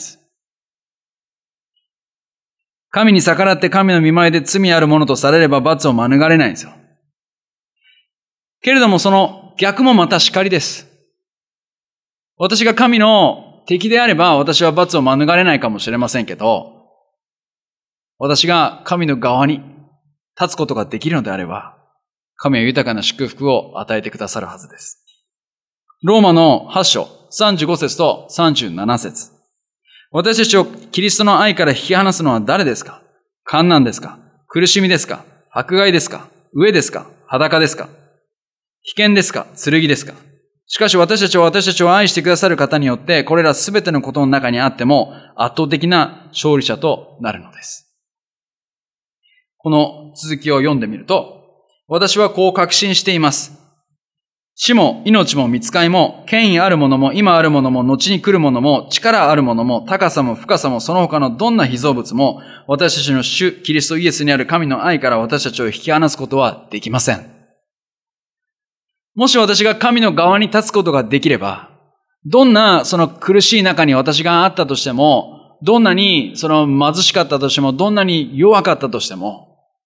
神に逆らって神の御前で罪あるものとされれば罰を免れないんですよ。けれどもその逆もまたしかりです。私が神の敵であれば私は罰を免れないかもしれませんけど、私が神の側に立つことができるのであれば、神は豊かな祝福を与えてくださるはずです。ローマのはち章さんじゅうご節とさんじゅうなな節。私たちをキリストの愛から引き離すのは誰ですか？患難ですか？苦しみですか？迫害ですか？飢えですか？裸ですか？危険ですか？剣ですか？しかし私たちは私たちを愛してくださる方によって、これらすべてのことの中にあっても圧倒的な勝利者となるのです。この続きを読んでみると、私はこう確信しています。死も命も御使いも権威あるものも今あるものも後に来るものも力あるものも高さも深さもその他のどんな被造物も私たちの主キリストイエスにある神の愛から私たちを引き離すことはできません。もし私が神の側に立つことができれば、どんなその苦しい中に私があったとしても、どんなにその貧しかったとしても、どんなに弱かったとしても、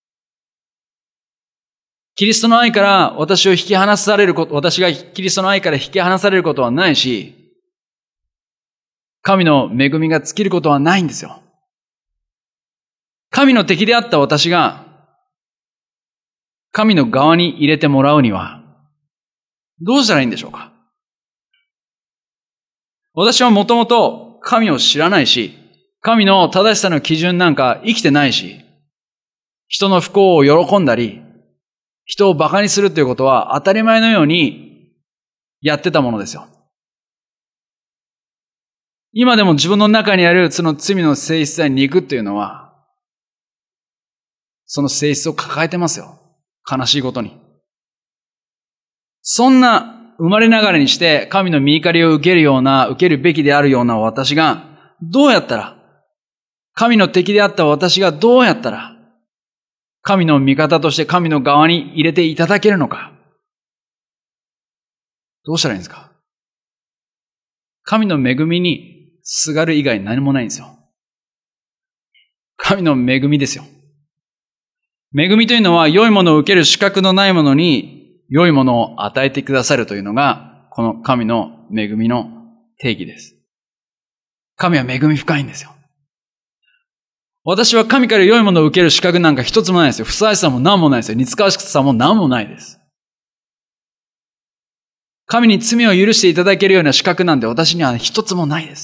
キリストの愛から私を引き離されること、私がキリストの愛から引き離されることはないし、神の恵みが尽きることはないんですよ。神の敵であった私が、神の側に入れてもらうには、どうしたらいいんでしょうか？私はもともと神を知らないし、神の正しさの基準なんか生きてないし、人の不幸を喜んだり、人を馬鹿にするということは当たり前のようにやってたものですよ。今でも自分の中にあるその罪の性質や肉というのは、その性質を抱えてますよ。悲しいことに。そんな生まれながらにして神の御怒りを受けるような、受けるべきであるような私が、どうやったら、神の敵であった私がどうやったら、神の味方として神の側に入れていただけるのか。どうしたらいいんですか？神の恵みにすがる以外何もないんですよ。神の恵みですよ。恵みというのは良いものを受ける資格のないものに良いものを与えてくださるというのがこの神の恵みの定義です。神は恵み深いんですよ。私は神から良いものを受ける資格なんか一つもないですよ。ふさわしさも何もないですよ。似つかわしさも何もないです。神に罪を許していただけるような資格なんて私には一つもないです。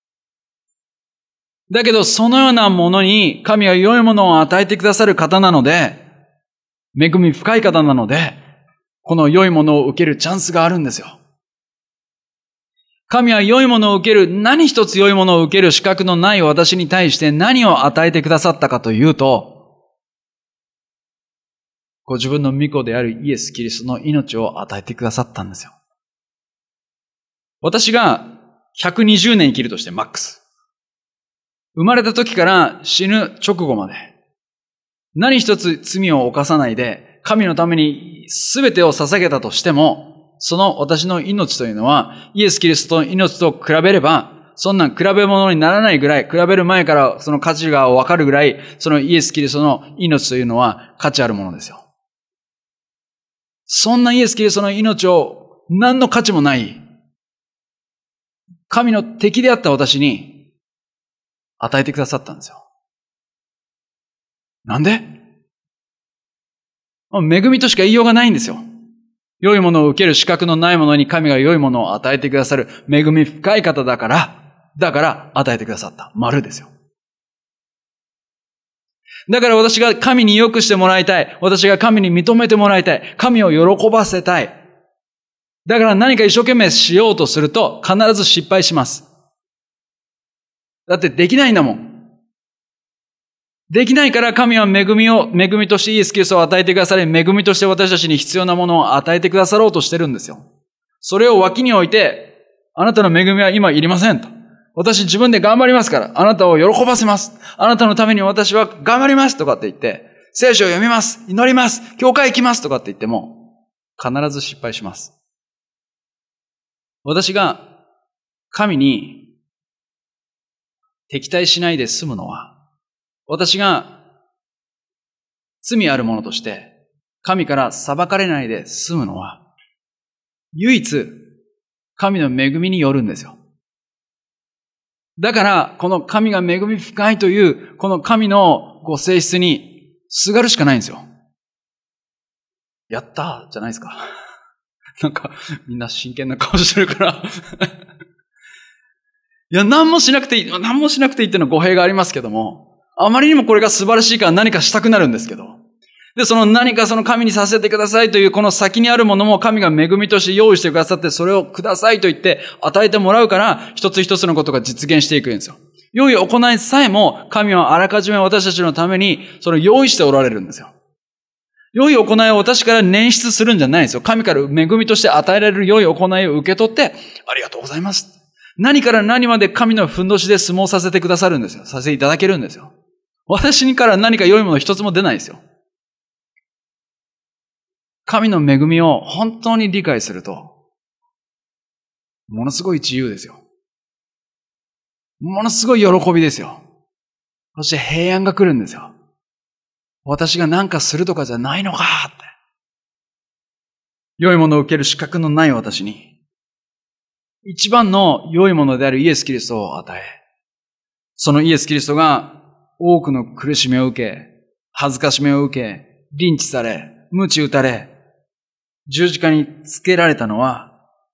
だけどそのようなものに神は良いものを与えてくださる方なので、恵み深い方なので、この良いものを受けるチャンスがあるんですよ。神は良いものを受ける、何一つ良いものを受ける資格のない私に対して何を与えてくださったかというと、ご自分の御子であるイエス・キリストの命を与えてくださったんですよ。私がひゃくにじゅうねん生きるとしてマックス。 生まれた時から死ぬ直後まで、何一つ罪を犯さないで、神のために全てを捧げたとしても、その私の命というのは、イエス・キリストの命と比べれば、そんなん比べ物にならないぐらい、比べる前からその価値がわかるぐらい、そのイエス・キリストの命というのは価値あるものですよ。そんなイエス・キリストの命を何の価値もない、神の敵であった私に与えてくださったんですよ。なんで？恵みとしか言いようがないんですよ。良いものを受ける資格のないものに神が良いものを与えてくださる恵み深い方だから、だから与えてくださった。丸ですよ。だから私が神に良くしてもらいたい。私が神に認めてもらいたい。神を喜ばせたい。だから何か一生懸命しようとすると必ず失敗します。だってできないんだもん。できないから神は恵みを、恵みとしてイエス・キリストを与えてくださり、恵みとして私たちに必要なものを与えてくださろうとしてるんですよ。それを脇に置いて、あなたの恵みは今いりませんと。私自分で頑張りますから、あなたを喜ばせます。あなたのために私は頑張りますとかって言って、聖書を読みます、祈ります、教会行きますとかって言っても、必ず失敗します。私が神に敵対しないで済むのは、私が罪あるものとして神から裁かれないで済むのは唯一神の恵みによるんですよ。だからこの神が恵み深いというこの神のご性質にすがるしかないんですよ。やったーじゃないですか。なんかみんな真剣な顔してるからいや何もしなくていい何もしなくていいっていうのは語弊がありますけども、あまりにもこれが素晴らしいから何かしたくなるんですけど。で、その何かその神にさせてくださいというこの先にあるものも神が恵みとして用意してくださってそれをくださいと言って与えてもらうから一つ一つのことが実現していくんですよ。良い行いさえも神はあらかじめ私たちのためにそれを用意しておられるんですよ。良い行いを私から捻出するんじゃないんですよ。神から恵みとして与えられる良い行いを受け取ってありがとうございます。何から何まで神のふんどしで相撲させてくださるんですよ。させていただけるんですよ。私から何か良いもの一つも出ないですよ。神の恵みを本当に理解すると、ものすごい自由ですよ。ものすごい喜びですよ。そして平安が来るんですよ。私が何かするとかじゃないのかって。良いものを受ける資格のない私に、一番の良いものであるイエス・キリストを与え、そのイエス・キリストが多くの苦しみを受け、恥ずかしめを受け、リンチされ、鞭打たれ、十字架につけられたのは、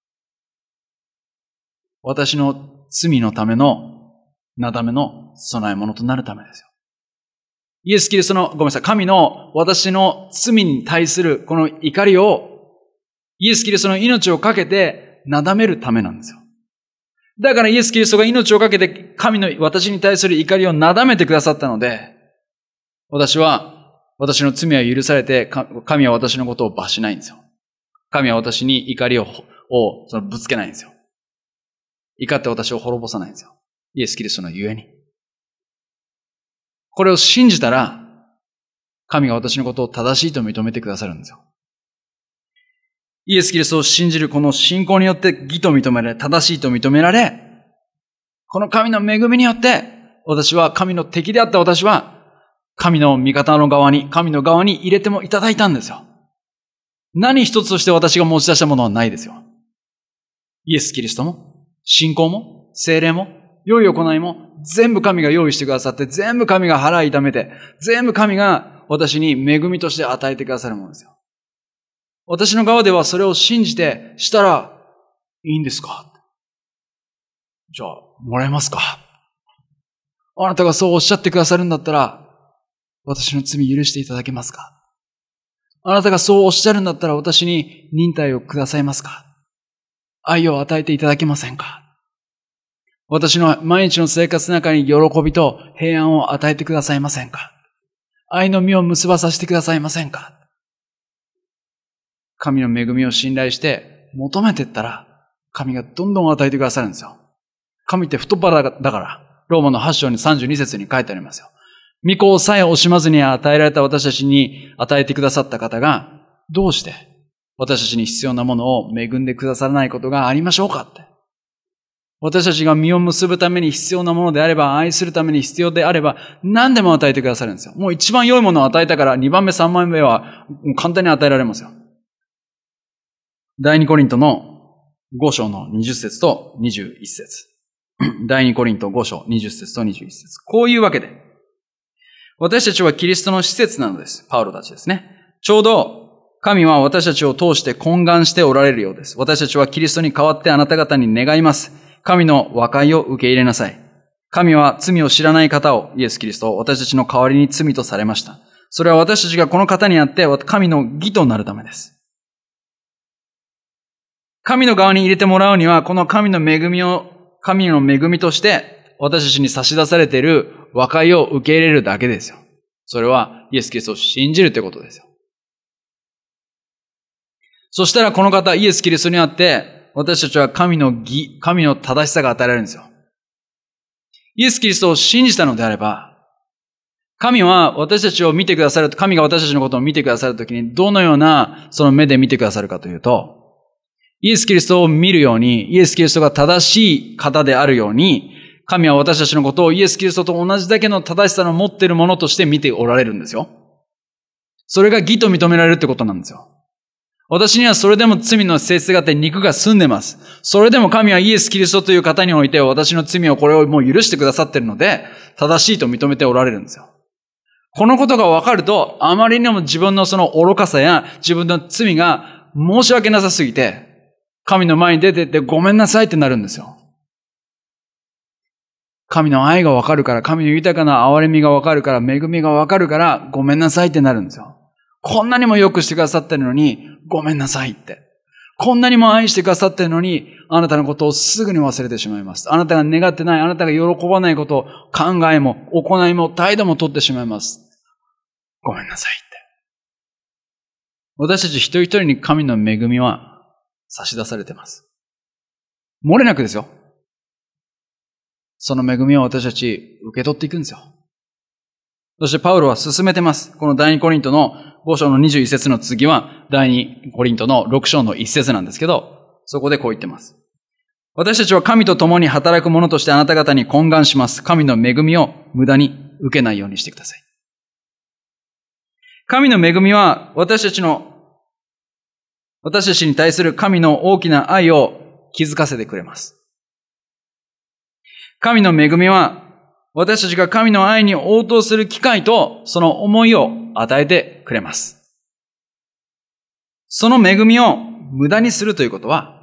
私の罪のための、なだめの備え物となるためですよ。イエス・キリストの、ごめんなさい、神の私の罪に対するこの怒りを、イエス・キリストの命をかけてなだめるためなんですよ。だからイエス・キリストが命をかけて神の私に対する怒りをなだめてくださったので、私は、私の罪は許されて、神は私のことを罰しないんですよ。神は私に怒りを、をそのぶつけないんですよ。怒って私を滅ぼさないんですよ。イエス・キリストのゆえに。これを信じたら、神が私のことを正しいと認めてくださるんですよ。イエス・キリストを信じるこの信仰によって義と認められ、正しいと認められ、この神の恵みによって、私は神の敵であった私は、神の味方の側に、神の側に入れてもいただいたんですよ。何一つとして私が持ち出したものはないですよ。イエス・キリストも、信仰も、聖霊も、良い行いも、全部神が用意してくださって、全部神が腹痛めて、全部神が私に恵みとして与えてくださるものですよ。私の側ではそれを信じてしたらいいんですか？じゃあ、もらえますか？あなたがそうおっしゃってくださるんだったら、私の罪許していただけますか？あなたがそうおっしゃるんだったら私に忍耐をくださいますか？愛を与えていただけませんか？私の毎日の生活の中に喜びと平安を与えてくださいませんか？愛の実を結ばさせてくださいませんか？神の恵みを信頼して求めていったら、神がどんどん与えてくださるんですよ。神って太っ腹だから、 ローマのはち章にさんじゅうに節に書いてありますよ。御子をさえ惜しまずに与えられた私たちに与えてくださった方が、どうして私たちに必要なものを恵んでくださらないことがありましょうかって。私たちが実を結ぶために必要なものであれば、愛するために必要であれば、何でも与えてくださるんですよ。もう一番良いものを与えたから、にばんめ、さんばんめは簡単に与えられますよ。第二コリントのご章のにじゅっ節とにじゅういち節。第二コリントご章にじゅっ節とにじゅういち節。こういうわけで、私たちはキリストの施設なのです。パウロたちですね。ちょうど、神は私たちを通して懇願しておられるようです。私たちはキリストに代わってあなた方に願います。神の和解を受け入れなさい。神は罪を知らない方を、イエス・キリストを私たちの代わりに罪とされました。それは私たちがこの方にあって神の義となるためです。神の側に入れてもらうには、この神の恵みを、神の恵みとして私たちに差し出されている和解を受け入れるだけですよ。それはイエス・キリストを信じるということですよ。そしたらこの方、イエス・キリストにあって、私たちは神の義、神の正しさが与えられるんですよ。イエス・キリストを信じたのであれば、神は私たちを見てくださる、神が私たちのことを見てくださるときに、どのようなその目で見てくださるかというと、イエス・キリストを見るように、イエス・キリストが正しい方であるように、神は私たちのことをイエス・キリストと同じだけの正しさの持っているものとして見ておられるんですよ。それが義と認められるってことなんですよ。私にはそれでも罪の性質があって肉が住んでます。それでも神はイエス・キリストという方において私の罪をこれをもう許してくださっているので、正しいと認めておられるんですよ。このことが分かると、あまりにも自分のその愚かさや自分の罪が申し訳なさすぎて、神の前に出てってごめんなさいってなるんですよ。神の愛が分かるから、神の豊かな憐れみが分かるから、恵みが分かるから、ごめんなさいってなるんですよ。こんなにも良くしてくださってるのに、ごめんなさいって。こんなにも愛してくださってるのに、あなたのことをすぐに忘れてしまいます。あなたが願ってない、あなたが喜ばないことを考えも、行いも、態度も取ってしまいます。ごめんなさいって。私たち一人一人に神の恵みは差し出されています。漏れなくですよ。その恵みを私たち受け取っていくんですよ。そしてパウロは進めてます。この第二コリントのご章のにじゅういち節の次は第二コリントのろく章のいち節なんですけど、そこでこう言ってます。私たちは神と共に働く者としてあなた方に懇願します。神の恵みを無駄に受けないようにしてください。神の恵みは私たちの私たちに対する神の大きな愛を気づかせてくれます。神の恵みは私たちが神の愛に応答する機会とその思いを与えてくれます。その恵みを無駄にするということは、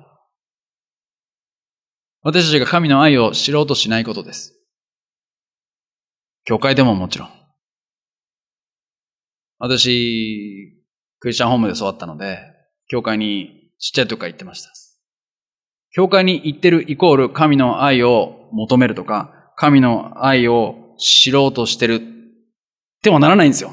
私たちが神の愛を知ろうとしないことです。教会でももちろん。私、クリスチャンホームで育ったので、教会にちっちゃい時から行ってました。教会に行ってるイコール神の愛を求めるとか、神の愛を知ろうとしてるってもならないんですよ。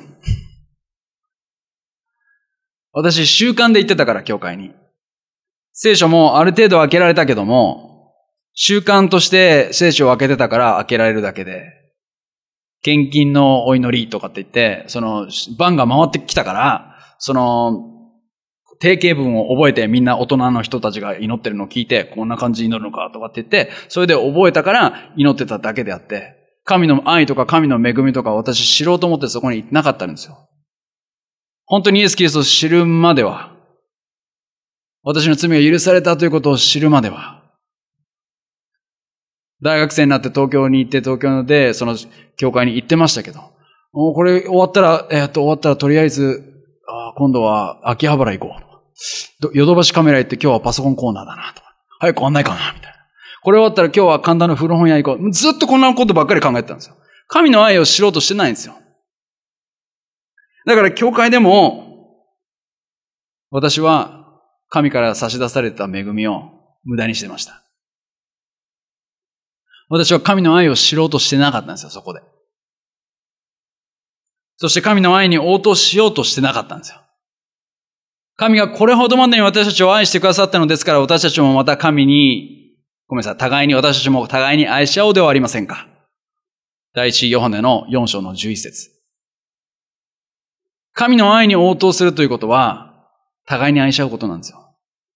私、習慣で行ってたから、教会に。聖書もある程度開けられたけども、習慣として聖書を開けてたから開けられるだけで、献金のお祈りとかって言って、その番が回ってきたから、その定型文を覚えてみんな大人の人たちが祈ってるのを聞いて、こんな感じに祈るのかとかって言って、それで覚えたから祈ってただけであって、神の愛とか神の恵みとか私知ろうと思ってそこに行ってなかったんですよ。本当にイエス・キリストを知るまでは、私の罪が許されたということを知るまでは、大学生になって東京に行って東京でその教会に行ってましたけど、もうこれ終わったら、えっと終わったらとりあえず、あ今度は秋葉原行こう。ヨドバシカメラ行って今日はパソコンコーナーだなと。早く終わんないかなみたいな。これ終わったら今日は神田の古本屋行こう。ずっとこんなことばっかり考えてたんですよ。神の愛を知ろうとしてないんですよ。だから教会でも、私は神から差し出された恵みを無駄にしてました。私は神の愛を知ろうとしてなかったんですよ、そこで。そして神の愛に応答しようとしてなかったんですよ。神がこれほどまでに私たちを愛してくださったのですから、私たちもまた神に、ごめんなさい、互いに私たちも互いに愛し合おうではありませんか。 第一ヨハネのよん章のじゅういち節。神の愛に応答するということは、互いに愛し合うことなんですよ。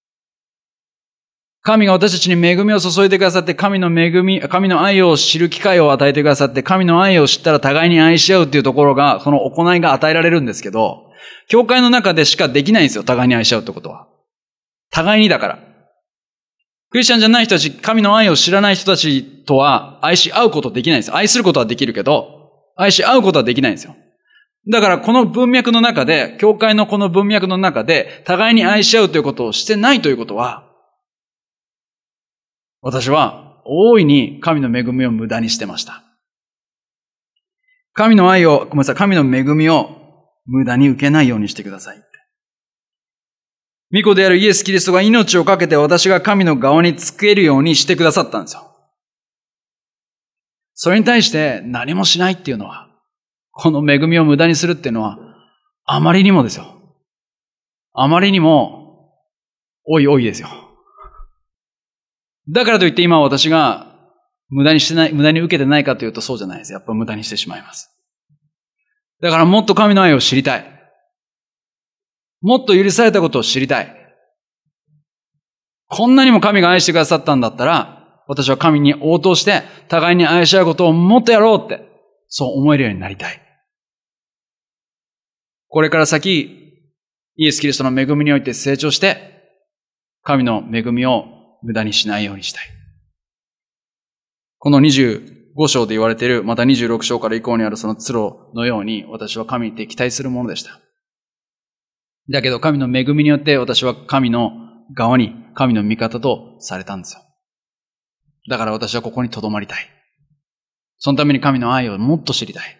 神が私たちに恵みを注いでくださって、神の恵み、神の愛を知る機会を与えてくださって、神の愛を知ったら互いに愛し合うっていうところが、その行いが与えられるんですけど、教会の中でしかできないんですよ、互いに愛し合うってことは。互いにだから。クリスチャンじゃない人たち、神の愛を知らない人たちとは愛し合うことできないんですよ。愛することはできるけど、愛し合うことはできないんですよ。だからこの文脈の中で、教会のこの文脈の中で、互いに愛し合うということをしてないということは、私は大いに神の恵みを無駄にしてました。神の愛を、ごめんなさい、神の恵みを無駄に受けないようにしてください。御子であるイエス・キリストが命を懸けて私が神の側につけるようにしてくださったんですよ。それに対して何もしないっていうのは、この恵みを無駄にするっていうのは、あまりにもですよ。あまりにも、おいおいですよ。だからといって今私が無駄にしてない、無駄に受けてないかというとそうじゃないです。やっぱ無駄にしてしまいます。だからもっと神の愛を知りたい。もっと許されたことを知りたい。こんなにも神が愛してくださったんだったら、私は神に応答して互いに愛し合うことをもっとやろうって、そう思えるようになりたい。これから先、イエス・キリストの恵みにおいて成長して、神の恵みを無駄にしないようにしたい。このにじゅうご章で言われている、またにじゅうろく章から以降にあるそのツロのように、私は神に敵対するものでした。だけど神の恵みによって私は神の側に、神の味方とされたんですよ。だから私はここに留まりたい。そのために神の愛をもっと知りたい。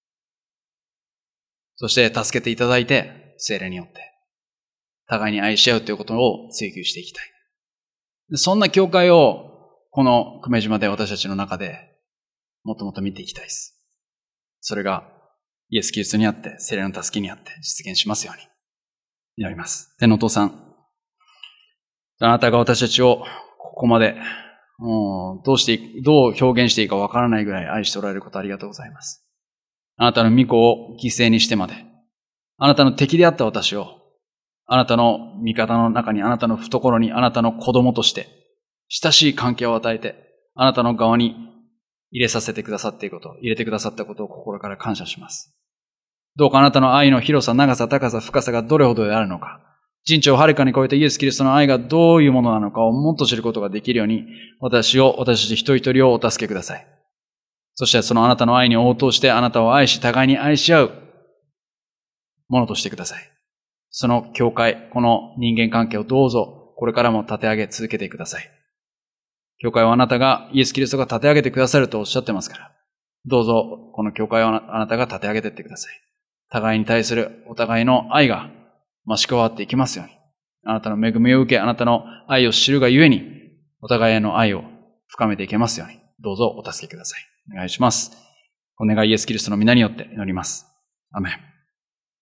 そして助けていただいて、聖霊によって、互いに愛し合うということを追求していきたい。そんな教会を、この久米島で私たちの中で、もっともっと見ていきたいです。それが、イエス・キリストにあって、聖霊の助けにあって実現しますように。祈ります。天のお父さん、あなたが私たちをここまで、もうどうして、どう表現していいかわからないぐらい愛しておられることありがとうございます。あなたの御子を犠牲にしてまで、あなたの敵であった私を、あなたの味方の中に、あなたの懐に、あなたの子供として、親しい関係を与えて、あなたの側に入れさせてくださっていること、入れてくださったことを心から感謝します。どうかあなたの愛の広さ、長さ、高さ、深さがどれほどであるのか、人知をはるかに超えたイエス・キリストの愛がどういうものなのかをもっと知ることができるように、私を、私たち一人一人をお助けください。そしてそのあなたの愛に応答して、あなたを愛し、互いに愛し合うものとしてください。その教会、この人間関係をどうぞ、これからも立て上げ続けてください。教会はあなたが、イエス・キリストが立て上げてくださるとおっしゃってますから、どうぞ、この教会をあなたが立て上げていってください。互いに対するお互いの愛が増し加わっていきますように。あなたの恵みを受け、あなたの愛を知るがゆえに、お互いへの愛を深めていけますように。どうぞお助けください。お願いします。お願いイエス・キリストの皆によって祈ります。アメン。